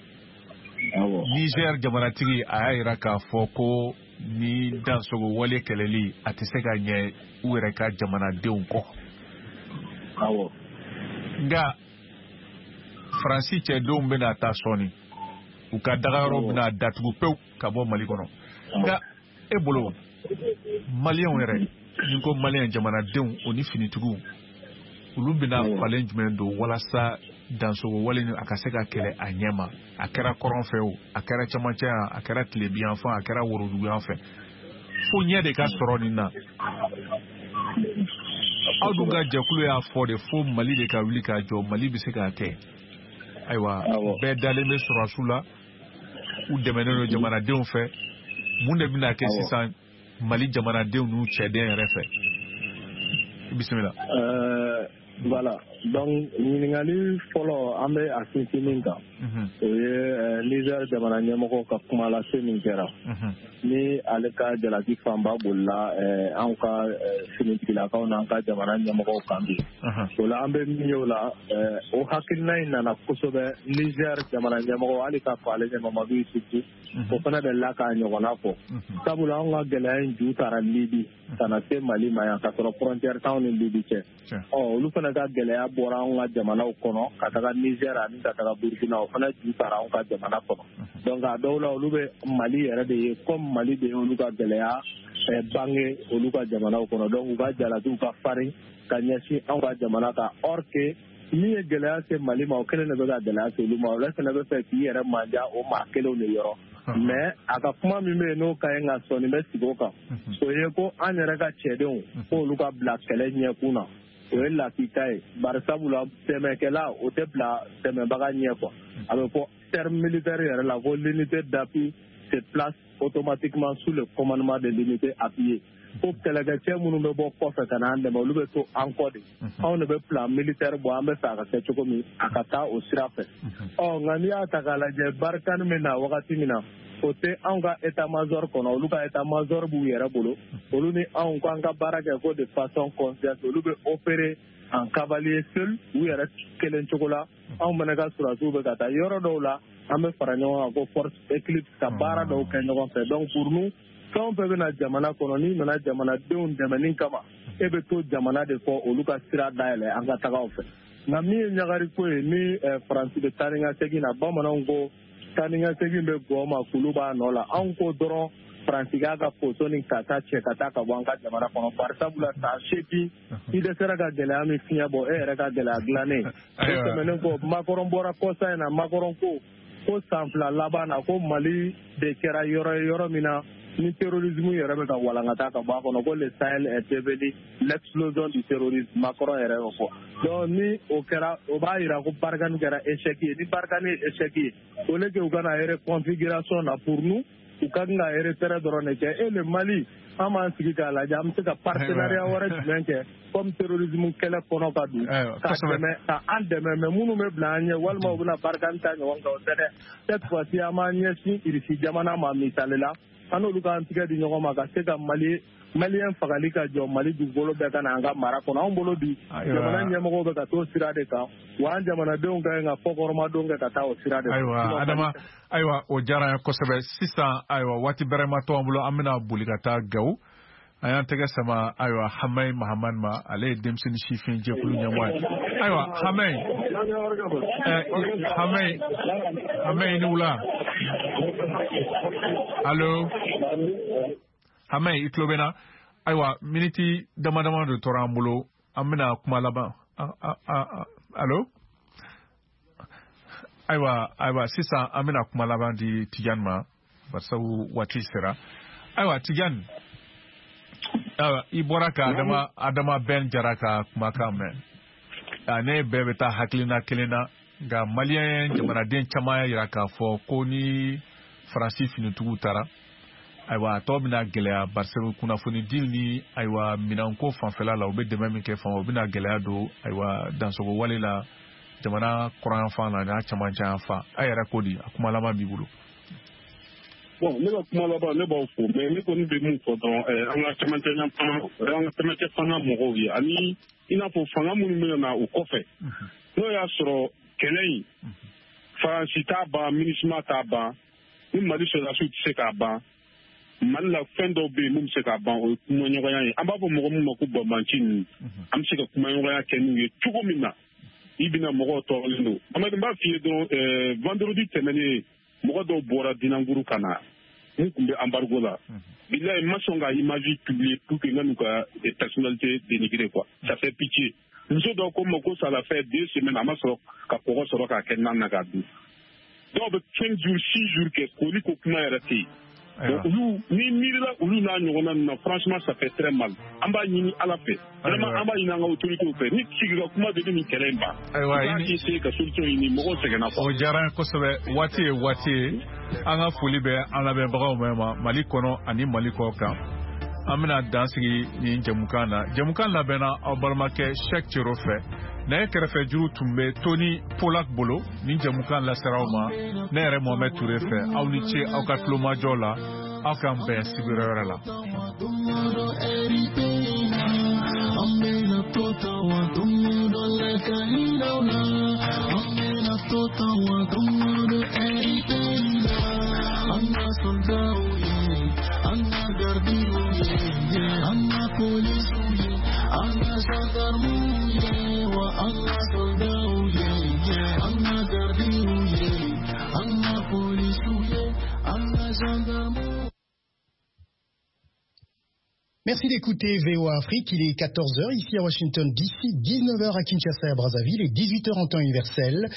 Niger jamanatigi a y'a jira k'a fɔ ko ni dansogo wale kɛlɛli a tɛ se ka ɲɛ u yɛrɛ ka jamanadenw kɔ nka Faransi cɛdenw bɛna taa sɔɔni u ka dagayɔrɔ bɛna datugu pewu ka bɔ Mali kɔnɔ nka e bolo Maliyɛnw yɛrɛ ni ko Maliyɛn jamanadenw o ni finitigiw olu bɛna falen jumɛn don walasa dansogo wale ni a ka se ka kɛlɛ a ɲɛma a kɛra kɔrɔn fɛ o a kɛra camancɛ yan a kɛra tilebiyan fɛ a kɛra woroduguyan fɛ fo ɲɛ de ka sɔrɔ nin na aw dun ka jɛkulu y'a fɔ de fo Mali de ka wuli k'a jɔ Mali bɛ se k'a kɛ ayiwa bɛɛ dalen bɛ sɔrɔsiw la u dɛmɛnen don jamanadenw fɛ mun de bɛna kɛ sisan Mali jamanadenw n'u cɛden yɛrɛ fɛ bisimila. Euh, voilà donc ɲininkali fɔlɔ an bɛ a sinsin min kan o ye Niger jamana ɲɛmɔgɔ ka kuma lase min kɛra ni ale ka jalaki fanba bolila anw ka finitigilakaw n'an ka jamana ɲɛmɔgɔw kan bi o la an bɛ min ye o la o hakilina in nana kosɛbɛ Niger jamana ɲɛmɔgɔ hali ka fɔ ale ɲɛmɔgɔ Isufu o fana bɛ la k'a ɲɔgɔnna fɔ sabula anw ka gɛlɛya in ju taara Libi ka na se Mali ma yan ka sɔrɔ frontière t'anw ni Libi cɛ ɔ olu fana ka gɛlɛya bɔra anw ka jamanaw kɔnɔ ka taga Niger ani ka taga Burkina o fana ju taara anw ka jamana kɔnɔ donc a dɔw la olu bɛ Mali yɛrɛ de ye comme Mali de ye olu ka gɛlɛya bange olu ka jamanaw kɔnɔ donc u ka jalatiw ka farin ka ɲɛsin anw ka jamana kan or que min ye gɛlɛya se Mali ma o kelen de bɛ ka gɛlɛya se olu ma olu fana bɛ fɛ k'i yɛrɛ manja o maa kelenw de yɔrɔ mais a ka kuma min bɛ yen n'o ka ɲi ka sɔnni bɛ sigi o kan o ye ko an yɛrɛ ka cɛdenw ko olu ka bila kɛlɛ ɲɛkun na o ye lakika ye bari sabula dɛmɛkɛla o tɛ bila dɛmɛbaga ɲɛ quoi a bɛ fɔ terme militaire yɛrɛ la ko l'unité d'appui se place automatiquement sous le commandement de l'unité appuyée ko kɛlɛkɛcɛ minnu bɛ bɔ kɔfɛ ka n'an dɛmɛ olu bɛ to an kɔ de anw de bɛ plan militaire bɔ an bɛ fɛ a ka kɛ cogo min a ka taa o sira fɛ ɔ nka n'i y'a ta k'a lajɛ barikani bɛ na wagati min na o tɛ anw ka état major kɔnɔ olu ka état major b'u yɛrɛ bolo olu ni anw ko an ka baara kɛ ko de façon consciente olu bɛ opérer en cavalier seul u yɛrɛ kelen cogo la anw fana ka surasiw bɛ ka taa yɔrɔ dɔw la an bɛ fara ɲɔgɔn kan ko force éclipse ka baara dɔw kɛ ɲɔgɔn fɛ donc pour nous fɛn o fɛn bɛna jamana kɔnɔ n'i nana jamanadenw dɛmɛni kama e bɛ to jamana de kɔ olu ka sira dayɛlɛ an ka tagaw fɛ nka min ye ɲagari ko ye ni faransi bɛ taa ni ka segin na bamananw ko taa ni ka segin bɛ gɔ ma kulu b'a nɔ la anw ko dɔrɔn faransi k'a ka poso ni ka taa cɛ ka taa ka bɔ an ka jamana kɔnɔ bari sabula san seegin i dɛsɛra ka gɛlɛya min fiɲɛ bɔ e yɛrɛ ka gɛlɛya dilannen o tɛmɛnen kɔ Macron bɔra kɔsa in na Macron ko ko san fila laban na ko Mali de kɛra yɔrɔ ye yɔrɔ min na ni terrorisme yɛrɛ bɛ ka walankata ka bɔ a kɔnɔ ko le Sahel est devenu l'explosion du terrorisme Macron yɛrɛ y'o fɔ donc ni o kɛra o b'a jira ko Barkhane kɛra échec ye ni Barkhane ye échec ye au lieu que u kana reconfiguration na pour nous u ka kan ka retrait dɔrɔn de kɛ et le Mali an b'an sigi k'a lajɛ an bɛ se ka partenariat wɛrɛ jumɛn kɛ comme terrorisme kɛlɛ kɔnɔ ka don ka dɛmɛ ka an dɛmɛ mais minnu bɛ bila an ɲɛ walima u bɛna Barkhane ta ɲɔgɔn kan o tɛ dɛ cette fois ci an b'an ɲɛsin Irisi jamana ma misali la an n'olu k'an tigɛ di ɲɔgɔn ma ka se ka Mali maliyɛn fagali ka jɔ Mali dugukolo bɛɛ ka na an ka mara kɔnɔ anw bolo bi jamana ɲɛmɔgɔw bɛ ka t'o sira de kan wa an jamanadenw ka ɲi ka fɔkɔrɔmadonw kɛ ka taa o sira de kan. ayiwa Adama ayiwa o diyara n ye kosɛbɛ sisan ayiwa waati bɛrɛ ma to an bolo an bɛna boli ka taa Gawo an y'an tɛgɛ sama ayiwa Hamayi Mahamani ma ale ye denmisɛnnin sifin jɛkulu ɲɛmɔgɔ ye ayiwa Hamayi Hamayi Hamayi ni wula allo Hamayi i tulo bɛ na ayiwa miniti dama dama de tora an bolo an bɛna kuma laban allo ayiwa ayiwa sisan an bɛna kuma laban di Tijani ma barisabu waati sera ayiwa Tijani ayiwa i bɔra ka Adama Adama Ben Jara ka kumakan mɛn ne bɛɛ bɛ taa hakilina kelen na nka maliyɛn jamanaden caman y'a jira k'a fɔ ko ni Faransi finitigiw taara ayiwa tɔw bɛna gɛlɛya barisabu kunnafoni di ni ayiwa minɛnko fanfɛla la u bɛ dɛmɛ min kɛ fan o bɛna gɛlɛya don ayiwa dansogo wale la jamana kɔrɔnyanfan na n'a camancɛ yanfan a yɛrɛ ko di a kuma laban b'i bolo. Bon ne ka kuma laban ne b'aw fo mais ne kɔni bɛ mun fɔ dɔrɔn an ka camancɛ yanfan an ka camancɛ fanga mɔgɔw ye ani i n'a fɔ fanga minnu bɛ na o kɔfɛ n'o y'a sɔrɔ kɛlɛ in Faransi t'a ban MINUSMA t'a ban ni Mali sɔrɔdasiw tɛ se k'a ban Mali la fɛn dɔw bɛ yen mun bɛ se k'a ban o ye kumaɲɔgɔnya ye an b'a fɔ mɔgɔ min ma ko banbanci ninnu an bɛ se ka kumaɲɔgɔnya kɛ n'u ye cogo min na i bɛna mɔgɔw tɔɔrɔlen don Amadu n b'a f'i ye dɔrɔn vendredi tɛmɛnen mɔgɔ dɔw bɔra Dinanguru ka na mun tun bɛ embargo la bilayi n ma sɔn ka image publier pour que n ka n'u ka personnalité dénigrer quoi ça fait pitié muso dɔw ko n ma ko ça l'a fait deux semaines a ma sɔrɔ ka kɔgɔ sɔrɔ k'a kɛ nan na k'a dun dɔw bɛ cinq jours six jours kɛ koli ko kuma yɛrɛ tɛ yen olu ni miirila olu n'a ɲɔgɔnna na franchement ça fait très mal an b'a ɲini ala fɛ vraiment an b'a ɲini an ka autorités fɛ ni sigika kuma de bɛ nin kɛlɛ in ban an k'a essayer ka solution ɲini mɔgɔw sɛgɛnna quoi. O diyara n ye kosɛbɛ waati ye waati ye an ka foli bɛ an lamɛnbagaw bɛɛ ma Mali kɔnɔ ani Mali kɔ kan an bɛna dan sigi nin jɛmukan na jɛmukan labɛnna aw balimakɛ Cheikh Thierno fɛ ne kɛrɛfɛ juru tun bɛ Tony Polak bolo nin jɛmukan lasera aw ma ne yɛrɛ Mohamed Touré fɛ aw ni ce aw ka tulomajɔ la aw k'an bɛn sibiri wɛrɛ la. Merci d'écouter V O A Afrique, il est quatorze heures ici à Washington D C, dix-neuf heures à Kinshasa et à Brazzaville et dix-huit heures en temps universel.